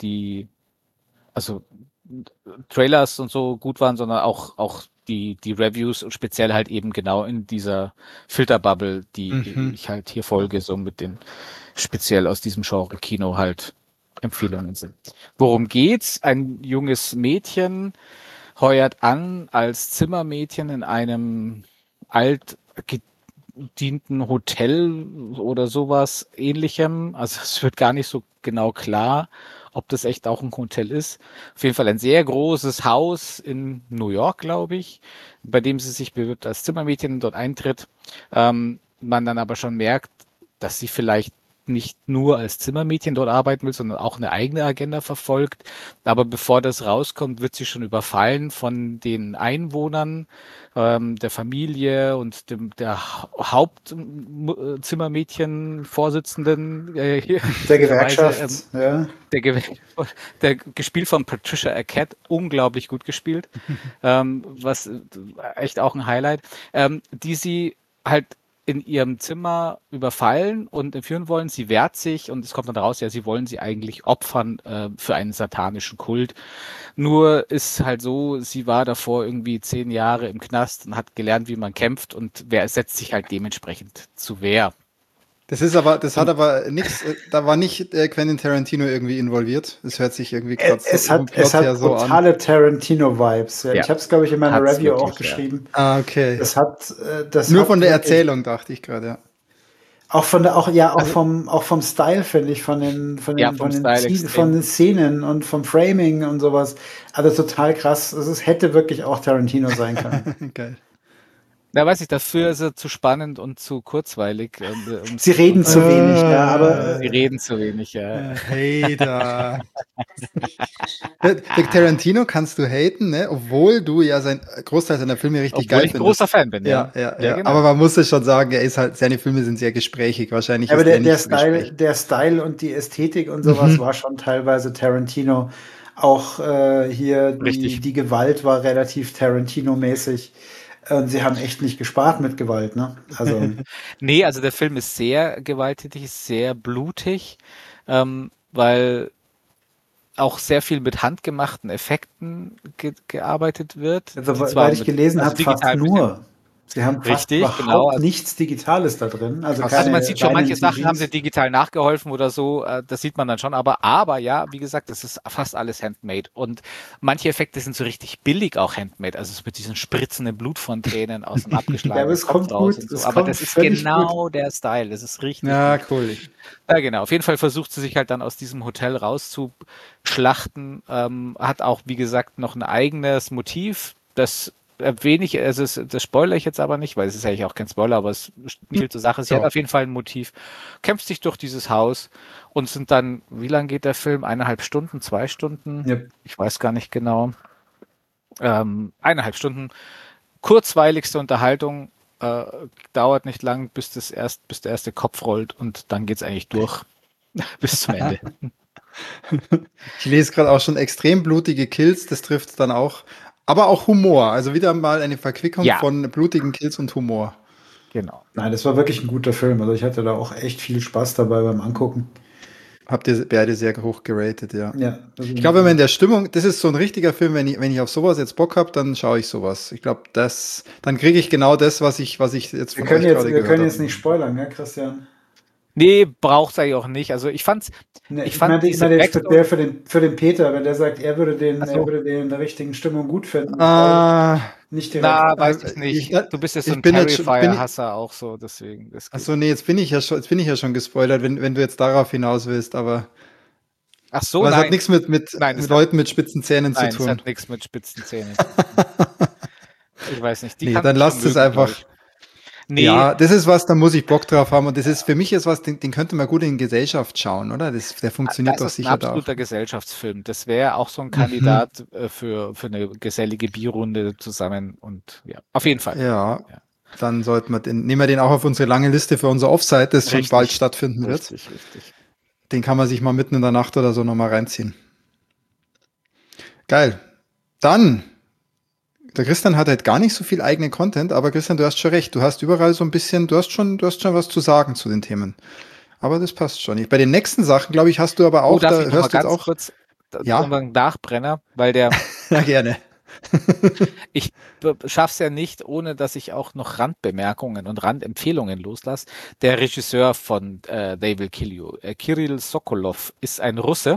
also Trailers und so gut waren, sondern auch die Reviews und speziell halt eben genau in dieser Filterbubble, die ich halt hier folge, so mit den speziell aus diesem Genre Kino halt Empfehlungen sind. Worum geht's? Ein junges Mädchen heuert an als Zimmermädchen in einem altgedienten Hotel oder sowas Ähnlichem. Also es wird gar nicht so genau klar, ob das echt auch ein Hotel ist. Auf jeden Fall ein sehr großes Haus in New York, glaube ich, bei dem sie sich bewirbt als Zimmermädchen dort eintritt. Man dann aber schon merkt, dass sie vielleicht nicht nur als Zimmermädchen dort arbeiten will, sondern auch eine eigene Agenda verfolgt. Aber bevor das rauskommt, wird sie schon überfallen von den Einwohnern, der Familie und der Hauptzimmermädchen-Vorsitzenden. Der Gewerkschaft, der gespielt von Patricia Arquette, unglaublich gut gespielt, was echt auch ein Highlight, die sie halt in ihrem Zimmer überfallen und entführen wollen. Sie wehrt sich und es kommt dann raus, ja, sie wollen sie eigentlich opfern für einen satanischen Kult. Nur ist halt so, sie war davor irgendwie 10 Jahre im Knast und hat gelernt, wie man kämpft und setzt sich halt dementsprechend zu Wehr. Das hat aber nichts, da war nicht Quentin Tarantino irgendwie involviert. Es hört sich irgendwie gerade es hat brutale Tarantino-Vibes. Ja. Ich habe es, glaube ich, in meiner Review auch geschrieben. Ah, okay. Das nur von der Erzählung, dachte ich gerade, ja. Auch vom Style, finde ich, von den Szenen und vom Framing und sowas. Also total krass. Es hätte wirklich auch Tarantino sein können. Geil. Na, weiß ich, dafür ist er zu spannend und zu kurzweilig. Sie reden zu wenig, ja, aber... Sie reden zu wenig, ja. Hater. Der Tarantino kannst du haten, ne? Obwohl du ja Großteil seiner Filme richtig geil findest. Obwohl ich großer Fan bin, ja. Ja. Genau. Aber man muss es schon sagen, seine Filme sind sehr gesprächig. Wahrscheinlich aber der Style und die Ästhetik und sowas war schon teilweise Tarantino. Auch hier Richtig. die Gewalt war relativ Tarantino-mäßig. Sie haben echt nicht gespart mit Gewalt, ne? Also Nee, also der Film ist sehr gewalttätig, ist sehr blutig, weil auch sehr viel mit handgemachten Effekten gearbeitet wird, die zwar soweit ich gelesen also habe, fast digital ein bisschen nur. Sie haben fast richtig, genau. überhaupt nichts Digitales da drin. Also Krass. Also man keine sieht schon, reinen manche Sachen haben sie CGs. digital nachgeholfen oder so, das sieht man dann schon, aber ja, wie gesagt, das ist fast alles handmade und manche Effekte sind so richtig billig auch handmade, also so mit diesen spritzenden Blutfontänen aus dem Ja, aber abgeschlagenen es Kopf kommt raus gut. und so, Es aber kommt das ist völlig gut. genau der Style, das ist richtig Ja, gut. cool. Ja, genau. Auf jeden Fall versucht sie sich halt dann aus diesem Hotel rauszuschlachten. Hat auch, wie gesagt, noch ein eigenes Motiv. Das erwähne ich, also das spoilere ich jetzt aber nicht, weil es ist eigentlich auch kein Spoiler, aber es ist nicht viel zur Sache. Sie hat Doch. auf jeden Fall ein Motiv, kämpft sich durch dieses Haus und sind dann, wie lang geht der Film? 1,5 Stunden, 2 Stunden? Ja. Ich weiß gar nicht genau. 1,5 Stunden. Kurzweiligste Unterhaltung, dauert nicht lang, bis der erste Kopf rollt und dann geht's eigentlich durch bis zum Ende. Ich lese gerade auch schon extrem blutige Kills, das trifft dann auch. Aber auch Humor. Also wieder mal eine Verquickung Ja. von blutigen Kills und Humor. Genau. Nein, das war wirklich ein guter Film. Also ich hatte da auch echt viel Spaß dabei beim Angucken. Habt ihr beide sehr hoch geratet, ja. Ja, also Ich glaube, wenn man in der Stimmung, das ist so ein richtiger Film, wenn ich auf sowas jetzt Bock habe, dann schaue ich sowas. Ich glaube, dann kriege ich genau das, was ich jetzt wir von können euch gerade wir gehört können habe. jetzt nicht spoilern, gell, Christian? Nee, braucht's eigentlich auch nicht. Also ich fand Ne, ich diese meine speziell Backstory. für den Peter, wenn der sagt, er würde Ach so. den in der richtigen Stimmung gut finden, Ah, nicht direkt. Na, weiß ich ich, nicht. Du bist ja so ich ein bin jetzt schon, Terrifier-Hasser auch so, deswegen. Das geht. achso, nee, jetzt bin ich ja schon gespoilert, wenn du jetzt darauf hinaus willst, Ach so, aber es hat nein. nichts mit Nein, Leuten mit spitzen Zähnen zu nein, es tun. hat nichts mit spitzen Zähnen zu tun. Ich weiß nicht. Die Nee, kannst dann du schon lasst es mögen, glaube ich. einfach. Nee, Ja, das ist was, da muss ich Bock drauf haben. Und das ist für mich jetzt was, den könnte man gut in Gesellschaft schauen, oder? Der funktioniert das doch ist ein sicher da auch. absoluter Gesellschaftsfilm. Das wäre auch so ein Mhm. Kandidat für eine gesellige Bierrunde zusammen und ja, auf jeden Fall. Ja, Ja. dann nehmen wir den auch auf unsere lange Liste für unser Offsite, das schon Richtig. bald stattfinden wird. Richtig. Den kann man sich mal mitten in der Nacht oder so nochmal reinziehen. Geil. Dann, der Christian hat halt gar nicht so viel eigenen Content, aber Christian, du hast schon recht. Du hast überall so ein bisschen, du hast schon was zu sagen zu den Themen. Aber das passt schon. Bei den nächsten Sachen, glaube ich, hast du aber Oh, auch, darf da ich noch mal hörst du jetzt ganz auch, kurz ja, einen Nachbrenner, weil ja, gerne. ich schaff's ja nicht, ohne dass ich auch noch Randbemerkungen und Randempfehlungen loslasse. Der Regisseur von They Will Kill You, Kirill Sokolov, ist ein Russe,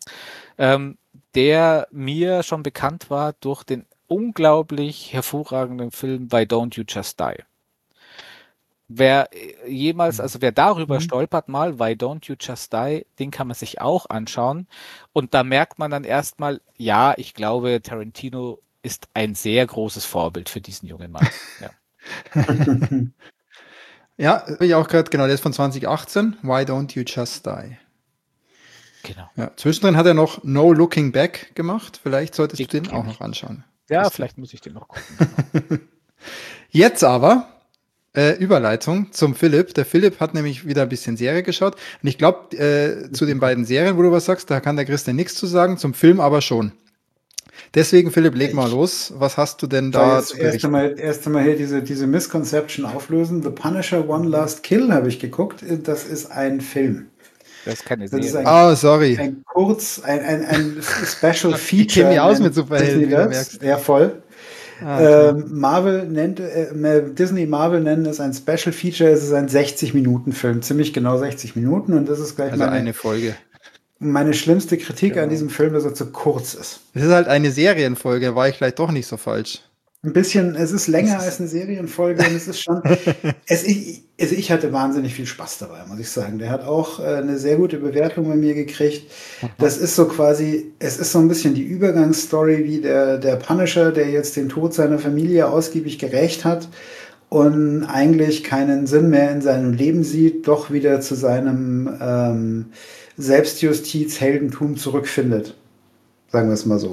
der mir schon bekannt war durch den unglaublich hervorragenden Film Why Don't You Just Die. Wer darüber stolpert mal, Why Don't You Just Die, den kann man sich auch anschauen. Und da merkt man dann erstmal, ja, ich glaube, Tarantino ist ein sehr großes Vorbild für diesen jungen Mann. Ja. Ja, habe ich auch gehört, genau, der ist von 2018. Why Don't You Just Die? Genau. Ja, zwischendrin hat er noch No Looking Back gemacht. Vielleicht solltest du den kenn auch ich. noch anschauen. Ja, vielleicht muss ich den noch gucken. Genau. Jetzt aber Überleitung zum Philipp. Der Philipp hat nämlich wieder ein bisschen Serie geschaut. Und ich glaube, zu den beiden Serien, wo du was sagst, da kann der Christian nichts zu sagen, zum Film aber schon. Deswegen, Philipp, leg mal los. Was hast du denn da zu berichten? Erst einmal hier diese Misconception auflösen. The Punisher One Last Kill habe ich geguckt. Das ist ein Film. Das ist keine Das ist Serie. Sorry. ein Special Feature. Ich kenne mich aus mit Superhelden, wie du merkst. Ja, voll. Okay. Disney Marvel nennen es ein Special Feature. Es ist ein 60-Minuten-Film, ziemlich genau 60 Minuten. Und das ist gleich Also eine Folge. Meine schlimmste Kritik an diesem Film, dass er zu kurz ist. Es ist halt eine Serienfolge, war ich vielleicht doch nicht so falsch. Ein bisschen, es ist länger als eine Serienfolge und es ist schon, ich hatte wahnsinnig viel Spaß dabei, muss ich sagen. Der hat auch eine sehr gute Bewertung bei mir gekriegt. Das ist so quasi, es ist so ein bisschen die Übergangsstory wie der Punisher, der jetzt den Tod seiner Familie ausgiebig gerächt hat und eigentlich keinen Sinn mehr in seinem Leben sieht, doch wieder zu seinem Selbstjustiz, Heldentum zurückfindet. Sagen wir es mal so.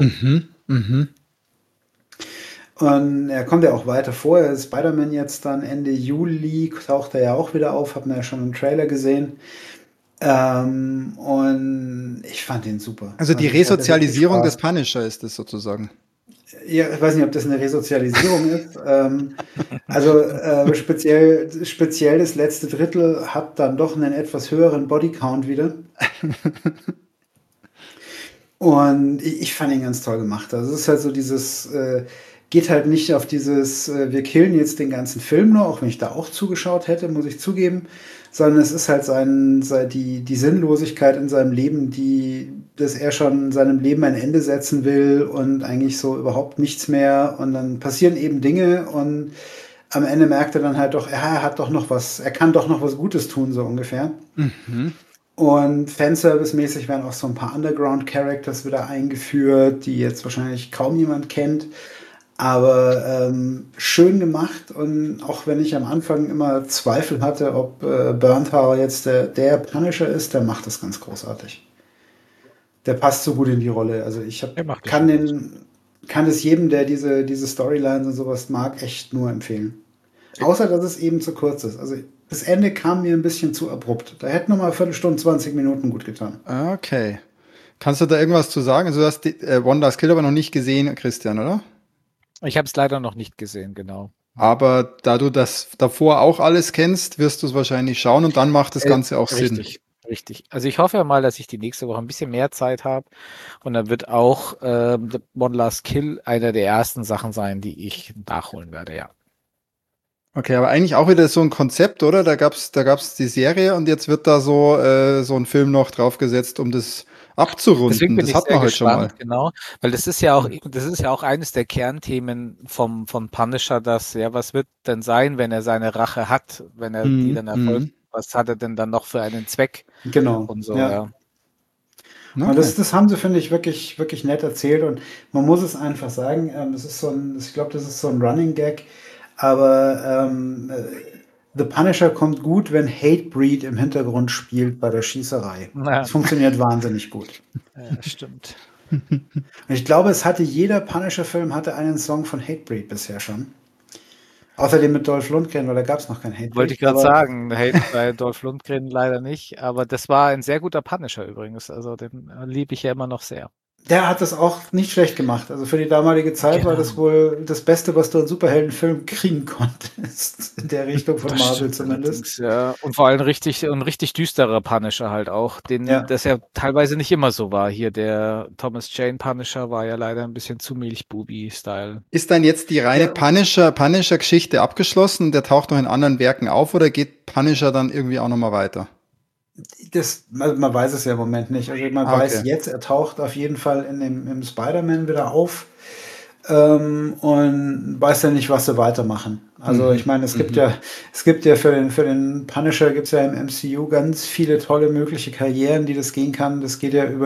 Und er kommt ja auch weiter vor. Spider-Man jetzt dann Ende Juli taucht er ja auch wieder auf, hat man ja schon im Trailer gesehen. Und ich fand den super. Also die ich hatte wirklich Resozialisierung des Spaß. Punisher ist es sozusagen. Ja, ich weiß nicht, ob das eine Resozialisierung ist. Speziell das letzte Drittel hat dann doch einen etwas höheren Bodycount wieder. Und ich fand ihn ganz toll gemacht. Also es ist halt so geht halt nicht auf wir killen jetzt den ganzen Film nur, auch wenn ich da auch zugeschaut hätte, muss ich zugeben, sondern es ist halt die Sinnlosigkeit in seinem Leben, dass er schon seinem Leben ein Ende setzen will und eigentlich so überhaupt nichts mehr. Und dann passieren eben Dinge und am Ende merkt er dann halt doch, er hat doch noch er kann doch noch was Gutes tun, so ungefähr. Mhm. Und Fanservice-mäßig werden auch so ein paar Underground-Characters wieder eingeführt, die jetzt wahrscheinlich kaum jemand kennt. Aber schön gemacht. Und auch wenn ich am Anfang immer Zweifel hatte, ob Bernthal jetzt der Punisher ist, der macht das ganz großartig. Der passt so gut in die Rolle. Also kann es jedem, der diese Storylines und sowas mag, echt nur empfehlen. Außer, dass es eben zu kurz ist. Also das Ende kam mir ein bisschen zu abrupt. Da hätten noch mal eine Viertelstunde, 20 Minuten gut getan. Okay. Kannst du da irgendwas zu sagen? Also du hast One Last Kill aber noch nicht gesehen, Christian, oder? Ich habe es leider noch nicht gesehen, genau. Aber da du das davor auch alles kennst, wirst du es wahrscheinlich schauen und dann macht das Ganze auch Sinn. Richtig. Also ich hoffe mal, dass ich die nächste Woche ein bisschen mehr Zeit habe und dann wird auch One Last Kill einer der ersten Sachen sein, die ich nachholen werde, ja. Okay, aber eigentlich auch wieder so ein Konzept, oder? Da gab's die Serie und jetzt wird da so ein Film noch draufgesetzt, um das abzurunden. Deswegen bin das ich hat sehr man heute schon mal. gespannt, genau, weil das ist ja auch eines der Kernthemen vom Punisher, dass was wird denn sein, wenn er seine Rache hat, wenn er die dann erfolgt, was hat er denn dann noch für einen Zweck? Genau. Und so, ja. Okay. Und das haben sie, finde ich, wirklich, wirklich nett erzählt und man muss es einfach sagen, ich glaube, das ist so ein Running Gag, aber The Punisher kommt gut, wenn Hatebreed im Hintergrund spielt bei der Schießerei. Das funktioniert wahnsinnig gut. Ja, stimmt. Und ich glaube, jeder Punisher-Film hatte einen Song von Hatebreed bisher schon. Außerdem mit Dolph Lundgren, weil da gab es noch kein Hatebreed. Wollte ich gerade sagen, Hate bei Dolph Lundgren leider nicht, aber das war ein sehr guter Punisher übrigens, also den liebe ich ja immer noch sehr. Der hat das auch nicht schlecht gemacht. Also für die damalige Zeit war das wohl das Beste, was du in Superheldenfilm kriegen konntest. In der Richtung von Marvel zumindest. Ja. Und vor allem ein richtig düsterer Punisher halt auch, das ja teilweise nicht immer so war. Hier der Thomas Jane Punisher war ja leider ein bisschen zu Milchbubi-Style. Ist dann jetzt die reine Punisher-Geschichte abgeschlossen? Der taucht noch in anderen Werken auf oder geht Punisher dann irgendwie auch nochmal weiter? Man weiß es ja im Moment nicht. Also man weiß jetzt, er taucht auf jeden Fall im Spider-Man wieder auf und weiß ja nicht, was sie weitermachen. Also ich meine, es gibt ja für den Punisher gibt es ja im MCU ganz viele tolle mögliche Karrieren, die das gehen kann. Das geht ja über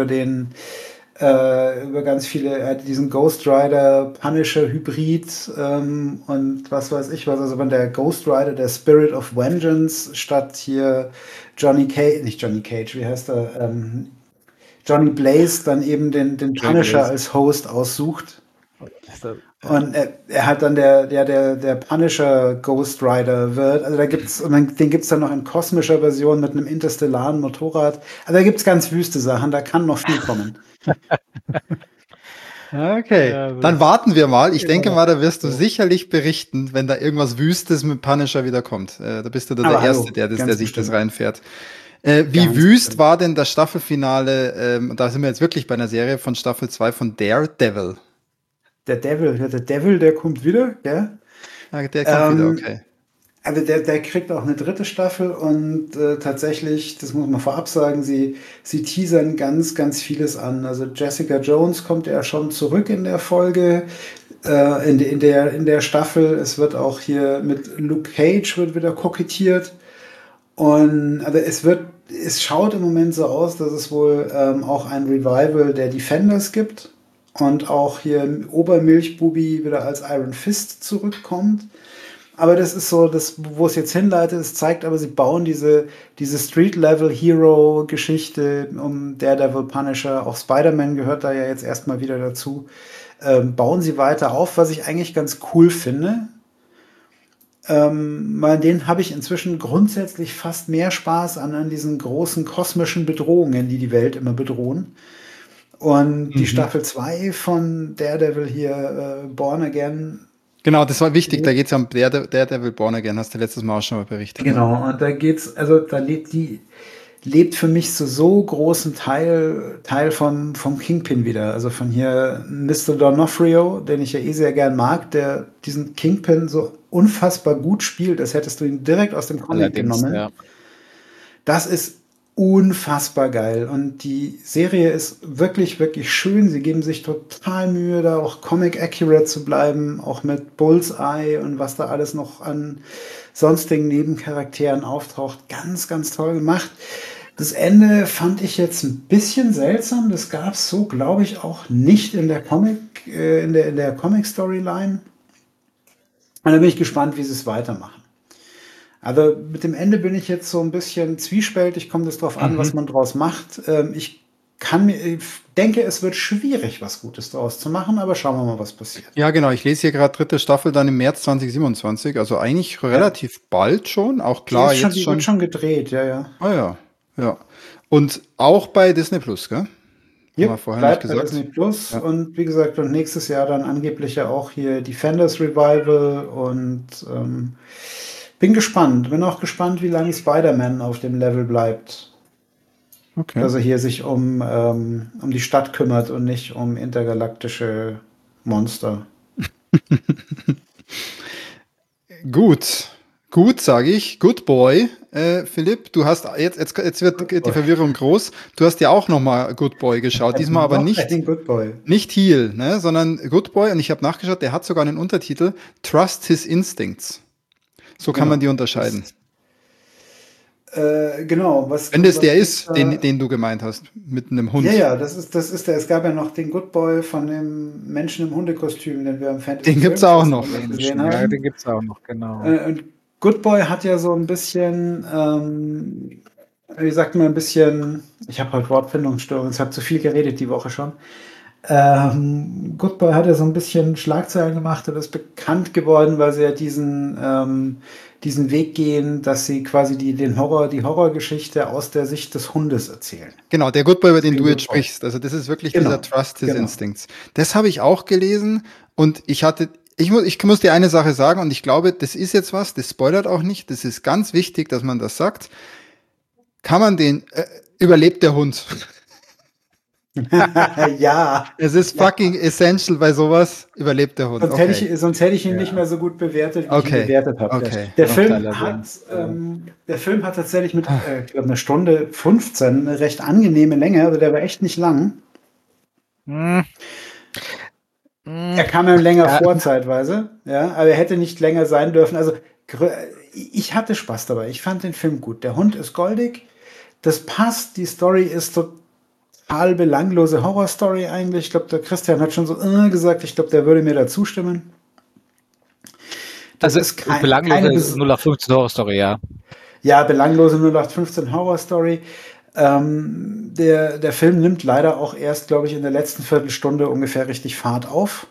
ganz viele, diesen Ghost Rider Punisher Hybrid und was weiß ich was. Also wenn der Ghost Rider, der Spirit of Vengeance, statt hier Johnny Cage, wie heißt er? Johnny Blaze dann eben den Punisher als Host aussucht. Und er hat dann der Punisher Ghost Rider wird. Also den gibt's dann noch in kosmischer Version mit einem interstellaren Motorrad. Also da gibt's ganz wüste Sachen, da kann noch viel kommen. Okay, dann warten wir mal. Ich denke mal, da wirst du sicherlich berichten, wenn da irgendwas Wüstes mit Punisher wieder kommt. Da bist du der Erste, der sich das reinfährt. Wie wüst war denn das Staffelfinale, da sind wir jetzt wirklich bei einer Serie von Staffel 2 von Daredevil. Der Devil, der kommt wieder, gell? Ja, der kommt wieder, okay. Also der kriegt auch eine dritte Staffel und tatsächlich, das muss man vorab sagen, sie teasern ganz, ganz vieles an. Also Jessica Jones kommt ja schon zurück in der Folge, in der Staffel. Es wird auch hier mit Luke Cage wird wieder kokettiert. Und also es schaut im Moment so aus, dass es wohl auch ein Revival der Defenders gibt und auch hier Obermilchbubi wieder als Iron Fist zurückkommt. Aber das ist so, wo es jetzt hinleitet, es zeigt aber, sie bauen diese Street-Level-Hero-Geschichte um Daredevil, Punisher, auch Spider-Man gehört da ja jetzt erstmal wieder dazu, bauen sie weiter auf, was ich eigentlich ganz cool finde. Bei denen habe ich inzwischen grundsätzlich fast mehr Spaß an diesen großen kosmischen Bedrohungen, die die Welt immer bedrohen. Und die Staffel 2 von Daredevil hier, Born Again. Genau, das war wichtig. Da geht es ja um Daredevil Born Again, hast du letztes Mal auch schon mal berichtet. Genau, und da geht's, also da lebt für mich so großen Teil vom Kingpin wieder. Also von hier Mr. D'Onofrio, den ich ja sehr gern mag, der diesen Kingpin so unfassbar gut spielt, als hättest du ihn direkt aus dem Comic genommen. Ja. Das ist unfassbar geil. Und die Serie ist wirklich, wirklich schön. Sie geben sich total Mühe, da auch comic-accurate zu bleiben, auch mit Bullseye und was da alles noch an sonstigen Nebencharakteren auftaucht. Ganz, ganz toll gemacht. Das Ende fand ich jetzt ein bisschen seltsam. Das gab es so, glaube ich, auch nicht in der Comic-Storyline. Und da bin ich gespannt, wie sie es weitermachen. Also mit dem Ende bin ich jetzt so ein bisschen zwiespältig. Kommt es darauf an, was man draus macht. Ich denke, es wird schwierig, was Gutes daraus zu machen, aber schauen wir mal, was passiert. Ja, genau. Ich lese hier gerade 3. Staffel dann im März 2027. Also eigentlich relativ bald schon. Auch klar, die wird schon gedreht, ja. Ah ja. Ja. Und auch bei Disney Plus, gell? Ja, bleibt bei Disney Plus. Ja. Und wie gesagt, und nächstes Jahr dann angeblich ja auch hier Defenders Revival und bin gespannt. Bin auch gespannt, wie lange Spider-Man auf dem Level bleibt. Okay. Dass er hier sich um die Stadt kümmert und nicht um intergalaktische Monster. Gut, sage ich. Good boy. Philipp, du hast jetzt wird die Verwirrung groß. Du hast ja auch nochmal Good Boy geschaut. Diesmal aber nicht Heel, ne, sondern Good Boy. Und ich habe nachgeschaut, der hat sogar einen Untertitel. Trust His Instincts. So kann man die unterscheiden. Genau. Wenn das der ist, den du gemeint hast, mit einem Hund. Ja, das ist der. Es gab ja noch den Good Boy von dem Menschen im Hundekostüm, den wir im Fantasy Den gibt's auch noch. Ja, den gibt's auch noch, genau. Und Good Boy hat ja so ein bisschen, wie sagt man, ein bisschen, ich habe heute Wortfindungsstörungen, ich habe zu viel geredet die Woche schon. Good Boy hat ja so ein bisschen Schlagzeilen gemacht und ist bekannt geworden, weil sie ja diesen Weg gehen, dass sie quasi die Horrorgeschichte aus der Sicht des Hundes erzählen. Genau, der Good Boy, über den du jetzt sprichst. Also das ist wirklich dieser Trust His Instincts. Das habe ich auch gelesen und ich muss dir eine Sache sagen und ich glaube, das ist jetzt was, das spoilert auch nicht, das ist ganz wichtig, dass man das sagt. Kann man überlebt der Hund? Ja. Es ist fucking essential bei sowas, überlebt der Hund. Sonst hätte ich ihn nicht mehr so gut bewertet, wie ich ihn bewertet habe. Okay. Der Film hat tatsächlich mit, ich glaube, 1 Stunde 15 eine recht angenehme Länge, also der war echt nicht lang. Er kam ihm länger vor zeitweise, ja, aber er hätte nicht länger sein dürfen. Also ich hatte Spaß dabei. Ich fand den Film gut. Der Hund ist goldig, das passt, die Story ist total belanglose Horrorstory eigentlich. Ich glaube, der Christian hat schon so gesagt, ich glaube, der würde mir da zustimmen. Das ist belanglose 0815 Horrorstory, ja. Ja, belanglose 0815 Horrorstory. Der Film nimmt leider auch erst, glaube ich, in der letzten Viertelstunde ungefähr richtig Fahrt auf.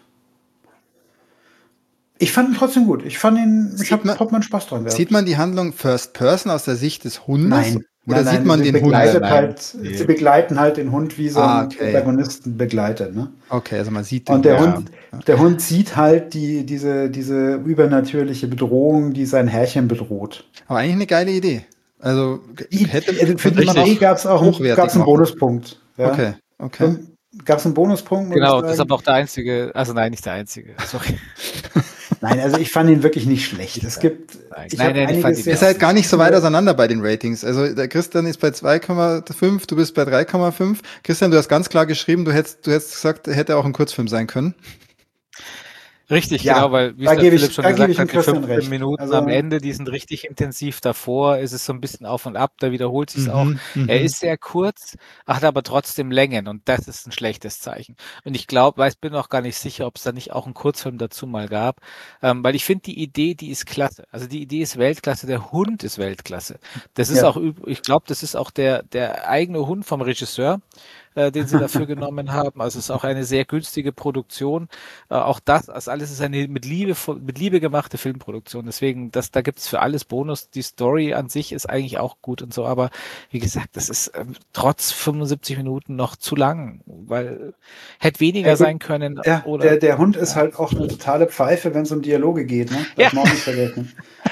Ich fand ihn trotzdem gut. Ich habe meinen Spaß dran gehabt. Sieht man die Handlung First Person aus der Sicht des Hundes? Nein. Oder sieht man den Hund? Sie begleiten halt den Hund, wie so ein Protagonisten begleitet. Ne? Okay, also man sieht den Und der Hund sieht halt diese übernatürliche Bedrohung, die sein Herrchen bedroht. Aber eigentlich eine geile Idee. Also für die Idee gab es einen Bonuspunkt. Ja? Okay. Gab es einen Bonuspunkt? Genau, das ist aber auch der einzige, also nein, nicht der einzige. Sorry. Nein, also ich fand ihn wirklich nicht schlecht. Es gibt, ihr seid gar nicht so weit auseinander bei den Ratings. Also der Christian ist bei 2,5, du bist bei 3,5. Christian, du hast ganz klar geschrieben, du hättest gesagt, hätte auch ein Kurzfilm sein können. Richtig, genau, weil wie Philipp schon gesagt hat, die 15 Minuten am Ende, die sind richtig intensiv. Davor ist es so ein bisschen auf und ab, da wiederholt sich es auch. Er ist sehr kurz, hat aber trotzdem Längen und das ist ein schlechtes Zeichen. Und ich bin auch gar nicht sicher, ob es da nicht auch einen Kurzfilm dazu mal gab, weil ich finde die Idee, die ist klasse. Also die Idee ist Weltklasse, der Hund ist Weltklasse. Das ist auch, ich glaube, das ist auch der eigene Hund vom Regisseur. den sie dafür genommen haben. Also es ist auch eine sehr günstige Produktion. Auch das, also alles ist eine mit Liebe gemachte Filmproduktion. Deswegen, da gibt's für alles Bonus. Die Story an sich ist eigentlich auch gut und so, aber wie gesagt, das ist trotz 75 Minuten noch zu lang, weil hätte weniger sein können. Ja, oder der Hund ist halt auch eine totale Pfeife, wenn es um Dialoge geht, ne? Darf man auch nicht vergessen.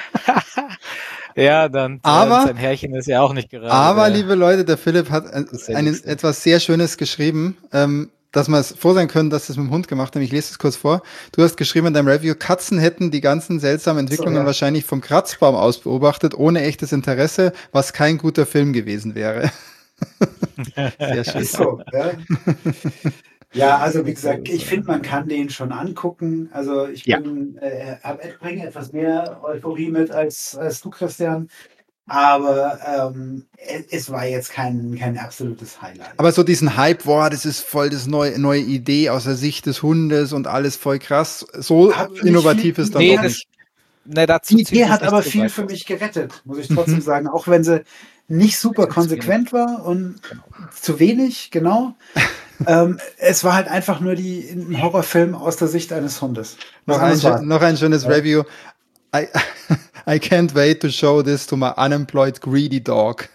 Ja, dann Aber- sein Herrchen ist ja auch nicht gerade. Aber, der- liebe Leute, der Philipp hat etwas sehr Schönes geschrieben, dass wir es froh sein können, dass das mit dem Hund gemacht haben. Ich lese es kurz vor. Du hast geschrieben in deinem Review, Katzen hätten die ganzen seltsamen Entwicklungen So, ja. wahrscheinlich vom Kratzbaum aus beobachtet, ohne echtes Interesse, was kein guter Film gewesen wäre. Sehr schön. Ist so, ja. Ja, also wie gesagt, ich finde, man kann den schon angucken. Also ich Ja. bringe etwas mehr Euphorie mit als du, Christian. Aber es war jetzt kein absolutes Highlight. Aber so diesen Hype, boah, das ist voll das neue Idee aus der Sicht des Hundes und alles voll krass. So Hat mich innovativ viel- ist dann Nee, doch das- nicht. dazu Die zählt Idee es hat nicht aber so viel weit. für mich gerettet, muss ich trotzdem sagen. Auch wenn sie nicht super Zu konsequent war und zu wenig, genau. Es war halt einfach nur ein Horrorfilm aus der Sicht eines Hundes. Was anderes war's. Noch ein schönes Review. I can't wait to show this to my unemployed greedy dog.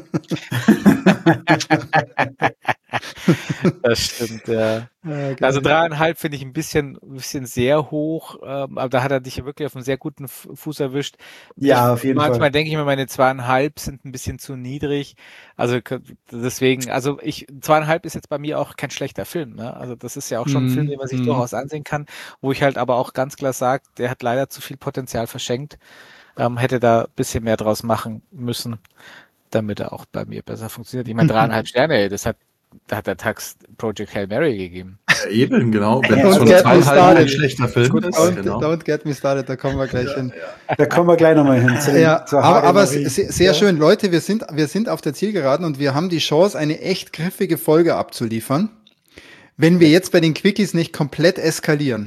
Das stimmt, ja. Also 3,5 finde ich ein bisschen sehr hoch, aber da hat er dich ja wirklich auf einen sehr guten Fuß erwischt. Ja, auf jeden Manchmal Fall. denke ich mir, meine 2,5 sind ein bisschen zu niedrig. Also deswegen, 2,5 ist jetzt bei mir auch kein schlechter Film. Ne? Also das ist ja auch schon ein Film, den man sich durchaus ansehen kann, wo ich halt aber auch ganz klar sage, der hat leider zu viel Potenzial verschenkt. Hätte da ein bisschen mehr draus machen müssen, damit er auch bei mir besser funktioniert. Ich meine, 3,5 Sterne, da hat der Tax Project Hail Mary gegeben. Ja, eben, genau. Wenn Ja, es schon get me 2,5 started. ein schlechter Film ist, genau. Don't get me started, da kommen wir gleich hin. Da kommen wir gleich nochmal hin. zur Aber Hagelmarie. sehr Ja. schön. Leute, wir sind auf der Zielgeraden und wir haben die Chance, eine echt griffige Folge abzuliefern, wenn wir jetzt bei den Quickies nicht komplett eskalieren.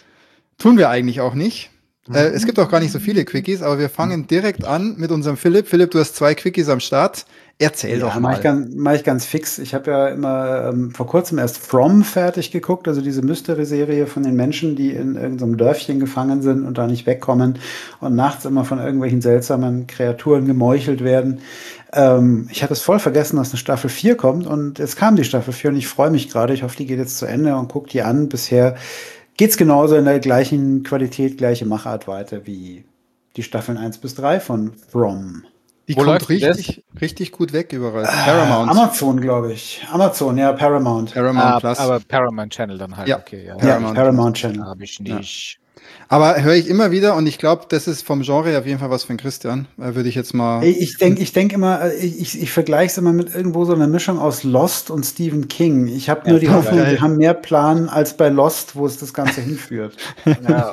Tun wir eigentlich auch nicht. Es gibt auch gar nicht so viele Quickies, aber wir fangen direkt an mit unserem Philipp. Philipp, du hast 2 Quickies am Start. Erzähl doch Mach ich ganz fix. Ich habe ja immer vor kurzem erst From fertig geguckt, also diese Mystery-Serie von den Menschen, die in irgendeinem Dörfchen gefangen sind und da nicht wegkommen und nachts immer von irgendwelchen seltsamen Kreaturen gemeuchelt werden. Ich hatte es voll vergessen, dass eine Staffel 4 kommt und jetzt kam die Staffel 4 und ich freue mich gerade. Ich hoffe, die geht jetzt zu Ende und guckt die an. Bisher geht's genauso in der gleichen Qualität, gleiche Machart weiter wie die Staffeln 1 bis 3 von From. Die Wo kommt läuft das? richtig gut weg überall. Paramount. Amazon, glaube ich. Amazon, ja, Paramount. Paramount Plus. Aber Paramount Channel dann halt, Ja. okay. Ja, Paramount. Paramount Channel. Habe ich nicht. Aber höre ich immer wieder und ich glaube, das ist vom Genre auf jeden Fall was für den Christian. Würde ich jetzt mal. Ich denk immer, ich vergleiche es immer mit irgendwo so einer Mischung aus Lost und Stephen King. Ich habe nur die Hoffnung, geil. wir haben mehr Plan als bei Lost, wo es das Ganze hinführt. Ja.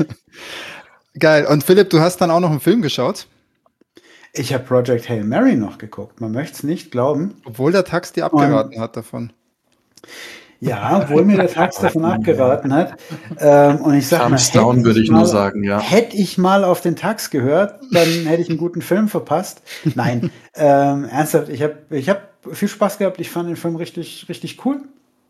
Geil. Und Philipp, du hast dann auch noch einen Film geschaut, Ich habe Project Hail Mary noch geguckt. Man möchte es nicht glauben. obwohl der Tax dir abgeraten hat davon. Ja, obwohl mir der Tax davon abgeraten hat. Und ich sage mal, Thumbs down, würde ich nur sagen, ja. Hätte ich mal auf den Tax gehört, dann hätte ich einen guten Film verpasst. Nein, ernsthaft, ich hab viel Spaß gehabt. Ich fand den Film richtig, richtig cool.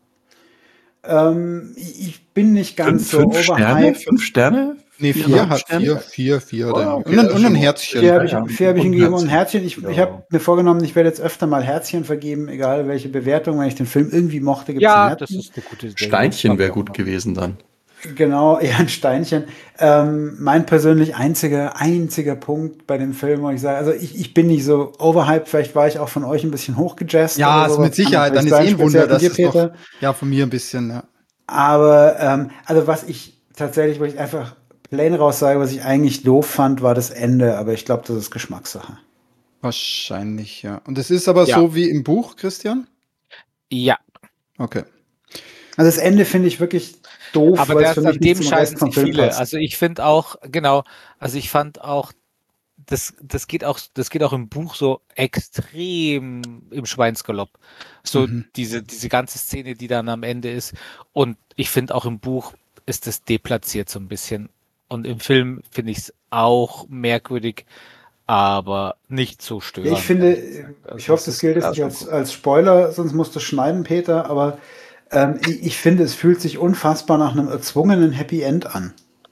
Ich bin nicht ganz so 5 Sterne? overhyped. 5 Sterne? Nee, 4 4 hat Sterne? 4 Oh, oder okay, und das ist ein schon Herzchen. Vier habe ich, Ja, vier hab ich ihm und gegeben und ein Herzchen. Herzchen. Ich Ja. habe mir vorgenommen, ich werde jetzt öfter mal Herzchen vergeben, egal welche Bewertung. Wenn ich den Film irgendwie mochte, gibt's ein Ja, Herzchen. das ist eine gute Idee. Steinchen wäre gut gewesen dann. Genau, eher ein Steinchen. Mein persönlich einziger Punkt bei dem Film, wo ich sage, also ich bin nicht so overhyped, vielleicht war ich auch von euch ein bisschen hochgejazzt. Ja, oder ist sowas. mit Sicherheit. Kann Dann ist natürlich ein sein, Wunder, speziell dass von es dir, noch, Peter. ja, von mir ein bisschen, ja. Aber also was ich tatsächlich, wo ich einfach plain raus sage, was ich eigentlich doof fand, war das Ende. Aber ich glaube, das ist Geschmackssache. Wahrscheinlich, ja. Und es ist aber Ja. so wie im Buch, Christian? Ja, Okay. Also das Ende finde ich wirklich doof, aber weil es das, für an mich nicht dem zum scheiden Rest vom sich Film viele. passt. Also ich finde auch, genau, also ich fand auch, das geht auch im Buch so extrem im Schweinsgalopp. So diese ganze Szene, die dann am Ende ist. Und ich finde auch im Buch ist es deplatziert so ein bisschen. Und im Film finde ich es auch merkwürdig. aber nicht so Ja, störend. ich finde, ehrlich gesagt. ich Also hoffe, es das ist gilt jetzt ja nicht schon als, gut. als Spoiler, sonst musst du schneiden, Peter, aber ich finde, es fühlt sich unfassbar nach einem erzwungenen Happy End an.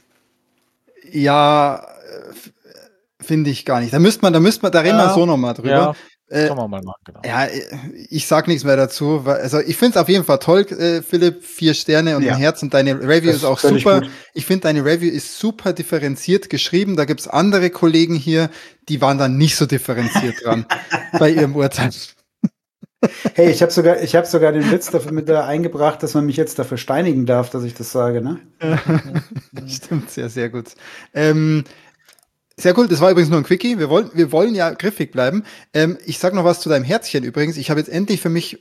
Ja, finde ich gar nicht. Da reden wir Ja, so nochmal drüber. ja, Äh, kann man mal machen, genau. ja, ich sag nichts mehr dazu. Also ich finde es auf jeden Fall toll, Philipp, 4 Sterne und ein Ja, Herz und deine Review das ist ist auch völlig super. gut. Ich finde, deine Review ist super differenziert geschrieben. Da gibt's andere Kollegen hier, die waren dann nicht so differenziert dran bei ihrem Urteil. Hey, ich habe sogar den Witz dafür mit da eingebracht, dass man mich jetzt dafür steinigen darf, dass ich das sage, ne? Stimmt, sehr, sehr gut. Ähm, Sehr cool, das war übrigens nur ein Quickie. Wir wollen ja griffig bleiben. Ich sag noch was zu deinem Herzchen übrigens. Ich habe jetzt endlich für mich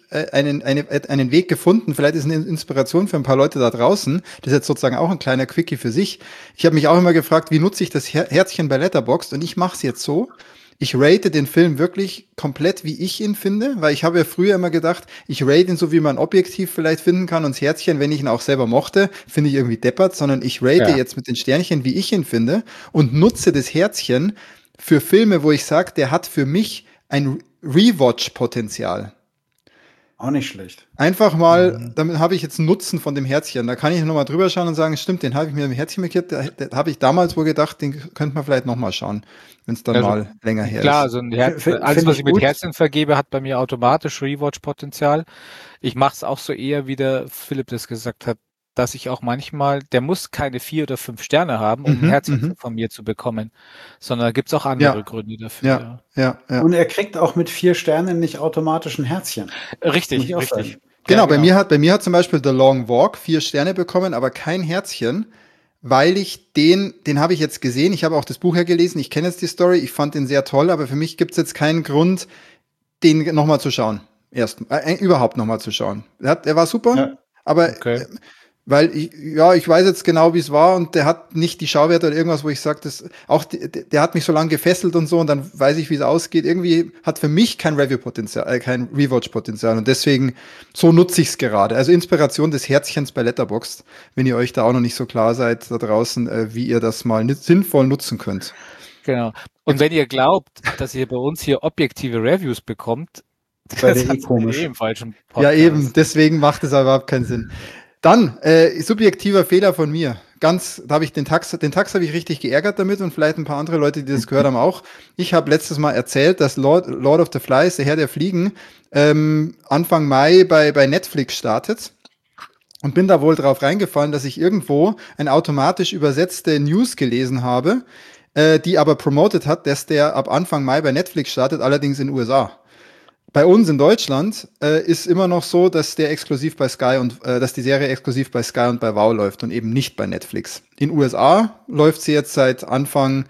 einen Weg gefunden. Vielleicht ist es eine Inspiration für ein paar Leute da draußen. Das ist jetzt sozusagen auch ein kleiner Quickie für sich. Ich habe mich auch immer gefragt, wie nutze ich das Herzchen bei Letterboxd? Und ich mache es jetzt so. Ich rate den Film wirklich komplett, wie ich ihn finde, weil ich habe ja früher immer gedacht, ich rate ihn so, wie man objektiv vielleicht finden kann und das Herzchen, wenn ich ihn auch selber mochte, finde ich irgendwie deppert, sondern ich rate Ja. jetzt mit den Sternchen, wie ich ihn finde und nutze das Herzchen für Filme, wo ich sage, der hat für mich ein Rewatch-Potenzial. Auch nicht schlecht. Einfach mal, Mhm. damit habe ich jetzt einen Nutzen von dem Herzchen. Da kann ich nochmal drüber schauen und sagen, stimmt, den habe ich mir im Herzchen markiert. Da habe ich damals wohl gedacht, den könnte man vielleicht nochmal schauen, wenn es dann Also mal länger her klar, ist. so ein Herz, alles, Finde was ich ich mit gut. Herzen vergebe, hat bei mir automatisch Rewatch-Potenzial. Ich mache es auch so eher, wie der Philipp das gesagt hat, dass ich auch manchmal, der muss keine 4 oder 5 Sterne haben, um ein Herzchen Mhm. von mir zu bekommen, sondern da gibt's auch andere Ja, Gründe dafür, ja, ja. ja. Und er kriegt auch mit 4 Sternen nicht automatisch ein Herzchen. Muss ich Richtig, auch richtig. sagen. Ja, Genau, genau. bei mir hat zum Beispiel The Long Walk 4 Sterne bekommen, aber kein Herzchen, weil ich den habe ich jetzt gesehen. Ich habe auch das Buch ja gelesen. Ich kenne jetzt die Story. Ich fand den sehr toll, aber für mich gibt es jetzt keinen Grund, den nochmal zu schauen. Überhaupt nochmal zu schauen. Er war super, Ja. aber Okay. weil ich weiß jetzt genau, wie es war und der hat nicht die Schauwerte oder irgendwas, wo ich sage, der hat mich so lange gefesselt und so und dann weiß ich, wie es ausgeht. Irgendwie hat für mich kein Review-Potenzial, kein Rewatch-Potenzial und deswegen so nutze ich es gerade. Also Inspiration des Herzchens bei Letterboxd, wenn ihr euch da auch noch nicht so klar seid da draußen, wie ihr das mal sinnvoll nutzen könnt. Genau. Und wenn ihr glaubt, dass ihr bei uns hier objektive Reviews bekommt, Seid ihr das eh seid ihr komisch. im falschen Ja, eben, Podcast. deswegen macht es aber überhaupt keinen Sinn. Dann, subjektiver Fehler von mir. Da habe ich den Tax habe ich richtig geärgert damit und vielleicht ein paar andere Leute, die das gehört haben, auch. Ich habe letztes Mal erzählt, dass Lord of the Flies, der Herr der Fliegen, Anfang Mai bei Netflix startet. Und bin da wohl drauf reingefallen, dass ich irgendwo eine automatisch übersetzte News gelesen habe, die aber promotet hat, dass der ab Anfang Mai bei Netflix startet, allerdings in den USA. Bei uns in Deutschland ist immer noch so, dass der exklusiv bei Sky dass die Serie exklusiv bei Sky und bei Wow läuft und eben nicht bei Netflix. In den USA läuft sie jetzt seit Anfang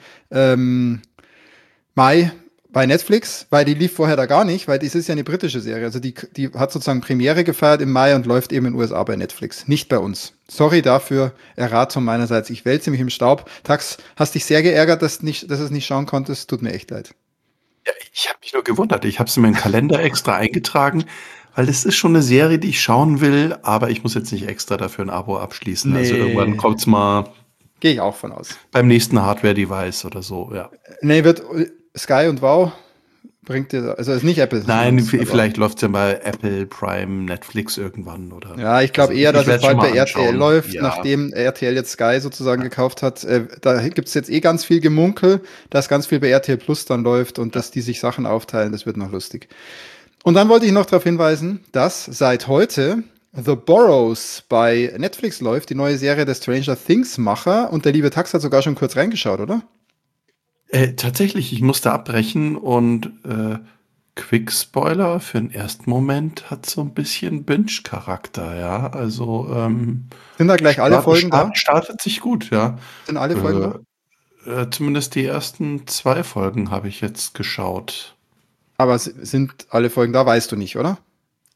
Mai bei Netflix, weil die lief vorher da gar nicht, weil das ist ja eine britische Serie. Also die hat sozusagen Premiere gefeiert im Mai und läuft eben in den USA bei Netflix, nicht bei uns. Sorry dafür, Erratung meinerseits. Ich wälze mich im Staub. Tax, hast dich sehr geärgert, dass du es nicht schauen konntest. Tut mir echt leid. Ja, ich habe mich nur gewundert. Ich habe es in meinen Kalender extra eingetragen, weil es ist schon eine Serie, die ich schauen will, aber ich muss jetzt nicht extra dafür ein Abo abschließen. Also irgendwann Nee, kommt's mal gehe ich auch von aus. beim nächsten Hardware-Device oder so, ja. Nee, wird Sky und Wow bringt dir, also ist nicht Apple, ich Nein, meine, aber vielleicht läuft's ja bei Apple, Prime, Netflix irgendwann oder ja, ich glaube also eher, ich dass es werde es schon bald bei mal RTL anschauen. läuft, Ja. nachdem RTL jetzt Sky sozusagen gekauft hat. Da gibt's jetzt ganz viel Gemunkel, dass ganz viel bei RTL Plus dann läuft und Ja. dass die sich Sachen aufteilen, das wird noch lustig. Und dann wollte ich noch darauf hinweisen, dass seit heute The Burrows bei Netflix läuft, die neue Serie der Stranger Things Macher und der liebe Tax hat sogar schon kurz reingeschaut, oder? Tatsächlich, ich musste abbrechen und Quick Spoiler für den ersten Moment hat so ein bisschen Binge-Charakter, ja. Also Sind da gleich alle Folgen da? startet sich gut, ja. Sind alle Folgen da? Zumindest die ersten 2 Folgen habe ich jetzt geschaut. Aber sind alle Folgen da, weißt du nicht, oder?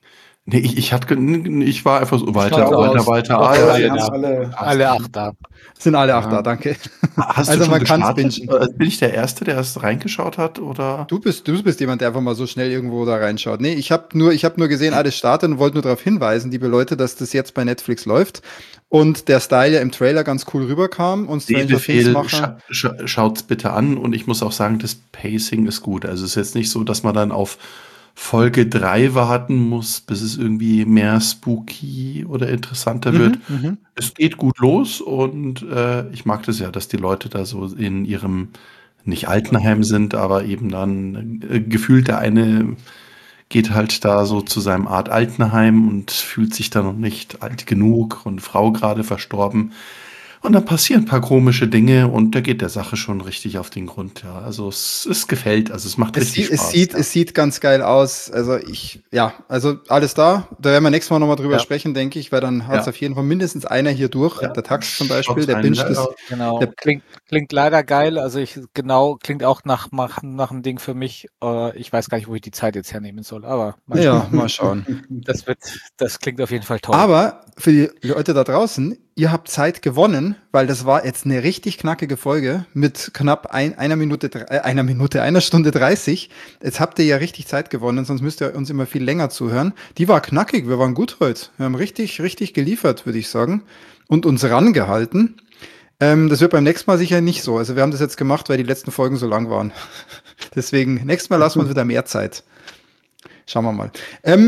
Nee, ich war einfach so weiter, glaube, weiter. wir ja. haben Alle 8 da. Sind alle 8 Ja. da, danke. Hast Also du schon man kann's gestartet? bingen. Bin ich der Erste, der erst reingeschaut hat, oder? Du bist jemand, der einfach mal so schnell irgendwo da reinschaut. Nee, ich habe nur gesehen, das startet und wollte nur darauf hinweisen, liebe Leute, dass das jetzt bei Netflix läuft und der Style ja im Trailer ganz cool rüberkam und Stranger Things Macher. Schaut's bitte an, und ich muss auch sagen, das Pacing ist gut. Also es ist jetzt nicht so, dass man dann auf Folge 3 warten muss, bis es irgendwie mehr spooky oder interessanter wird. Es geht gut los, und ich mag das ja, dass die Leute da so in ihrem, nicht Altenheim sind, aber eben dann gefühlt der eine geht halt da so zu seinem Art Altenheim und fühlt sich da noch nicht alt genug und Frau gerade verstorben. Und dann passieren ein paar komische Dinge, und da geht der Sache schon richtig auf den Grund. Ja, also es gefällt, also es macht richtig Spaß. Es sieht ganz geil aus. Also also alles da. Da werden wir nächstes Mal nochmal drüber sprechen, denke ich, weil dann hat es auf jeden Fall mindestens einer hier durch. Ja. Der Tax zum Beispiel, Schaut's der rein, binscht ja, das. ja. Genau. Der- Klingt leider geil. Also klingt auch nach einem Ding für mich. Ich weiß gar nicht, wo ich die Zeit jetzt hernehmen soll, aber Mal schauen. das klingt auf jeden Fall toll. Aber für die Leute da draußen, ihr habt Zeit gewonnen, weil das war jetzt eine richtig knackige Folge mit knapp einer Stunde 30. Jetzt habt ihr ja richtig Zeit gewonnen, sonst müsst ihr uns immer viel länger zuhören. Die war knackig, wir waren gut heute. Wir haben richtig, richtig geliefert, würde ich sagen. Und uns rangehalten. Das wird beim nächsten Mal sicher nicht so. Also wir haben das jetzt gemacht, weil die letzten Folgen so lang waren. Deswegen, nächstes Mal lassen wir uns wieder mehr Zeit. Schauen wir mal.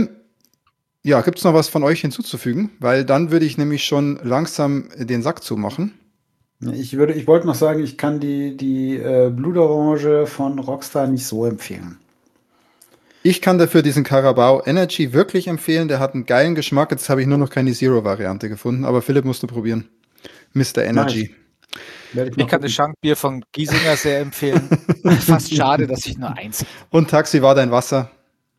Ja, gibt es noch was von euch hinzuzufügen? Weil dann würde ich nämlich schon langsam den Sack zumachen. Ich wollte noch sagen, ich kann die Blutorange von Rockstar nicht so empfehlen. Ich kann dafür diesen Carabao Energy wirklich empfehlen. Der hat einen geilen Geschmack. Jetzt habe ich nur noch keine Zero-Variante gefunden. Aber Philipp musst du probieren. Mr. Energy. Ich kann das Schankbier von Giesinger sehr empfehlen. Fast schade, dass ich nur eins. Und Taxi war dein Wasser.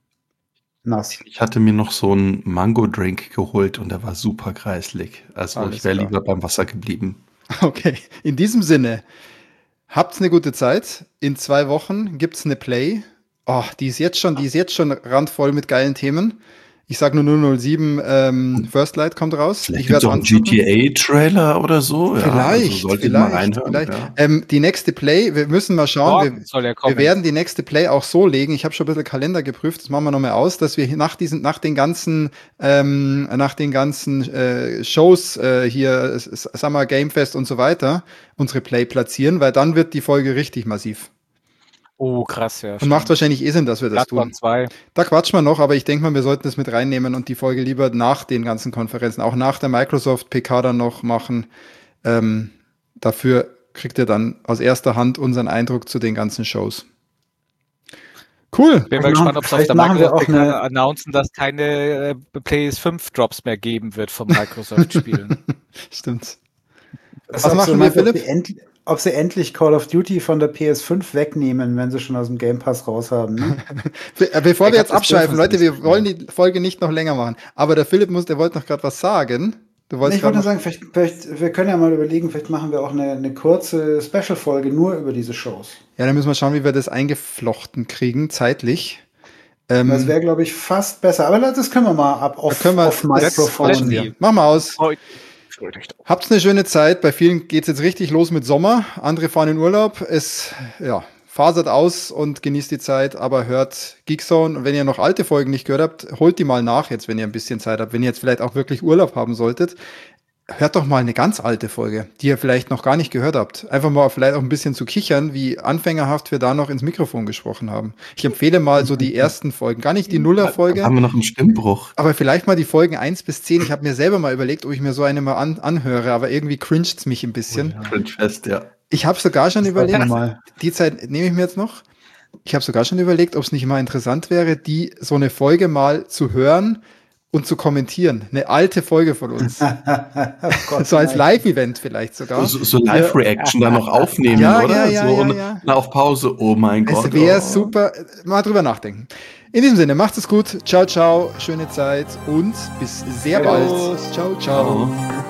Nass. Ich hatte mir noch so einen Mango-Drink geholt, und der war super kreislig. Also Alles ich wäre klar. lieber beim Wasser geblieben. Okay, in diesem Sinne, habt's eine gute Zeit. In 2 Wochen gibt's eine Play. Oh, die ist jetzt schon randvoll mit geilen Themen. Ich sag nur 007 First Light kommt raus. Vielleicht Ich gibt es werde auch einen GTA-Trailer oder so. Vielleicht, solltet mal reinhören. vielleicht. Ja. Die nächste Play, wir müssen mal schauen. Morgen soll er kommen. Wir werden die nächste Play auch so legen. Ich habe schon ein bisschen Kalender geprüft, das machen wir nochmal aus, dass wir nach den ganzen Shows hier, Summer Game Fest und so weiter, unsere Play platzieren, weil dann wird die Folge richtig massiv. Oh, krass, ja. Und macht wahrscheinlich Sinn, dass wir das tun. 2. Da quatschen wir noch, aber ich denke mal, wir sollten das mit reinnehmen und die Folge lieber nach den ganzen Konferenzen, auch nach der Microsoft PK dann noch machen. Dafür kriegt ihr dann aus erster Hand unseren Eindruck zu den ganzen Shows. Cool. Bin mal gespannt, ob es auf der machen wir Microsoft auch PK announcen, dass keine PS5-Drops mehr geben wird vom Microsoft-Spielen. Stimmt. Was machen wir, Philipp? Ob sie endlich Call of Duty von der PS5 wegnehmen, wenn sie schon aus dem Game Pass raus haben. Ne? Bevor wir jetzt das abschweifen, dürfen sie Leute, wir nicht. wollen die Folge nicht noch länger machen. Aber der Philipp der wollte noch gerade was sagen. Ich wollte nur sagen, vielleicht, wir können ja mal überlegen, vielleicht machen wir auch eine kurze Special-Folge nur über diese Shows. Ja, dann müssen wir schauen, wie wir das eingeflochten kriegen, zeitlich. Das wäre, glaube ich, fast besser. Aber das können wir mal auf Mikrofon. Machen wir aus. Oh, Habt eine schöne Zeit. Bei vielen geht's jetzt richtig los mit Sommer. Andere fahren in Urlaub. Fasert aus und genießt die Zeit, aber hört Geekzone. Und wenn ihr noch alte Folgen nicht gehört habt, holt die mal nach jetzt, wenn ihr ein bisschen Zeit habt. Wenn ihr jetzt vielleicht auch wirklich Urlaub haben solltet, hört doch mal eine ganz alte Folge, die ihr vielleicht noch gar nicht gehört habt. Einfach mal vielleicht auch ein bisschen zu kichern, wie anfängerhaft wir da noch ins Mikrofon gesprochen haben. Ich empfehle mal so die ersten Folgen, gar nicht die Nuller-Folge. Haben wir noch einen Stimmbruch? Aber vielleicht mal die Folgen 1 bis 10. Ich habe mir selber mal überlegt, ob ich mir so eine mal anhöre, aber irgendwie cringet's mich ein bisschen. Cringe-fest, ja. Ich habe sogar schon überlegt, mal. die Zeit nehme ich mir jetzt noch. Ich habe sogar schon überlegt, ob es nicht mal interessant wäre, so eine Folge mal zu hören und zu kommentieren. Eine alte Folge von uns. So als Live-Event vielleicht sogar. So Live-Reaction dann noch aufnehmen, Ja, oder? ja, so ja. Na, auf Pause, oh mein Gott. Es wäre super. Mal drüber nachdenken. In diesem Sinne, macht es gut. Ciao, ciao. Schöne Zeit und bis sehr bald. Ciao, ciao. Ciao.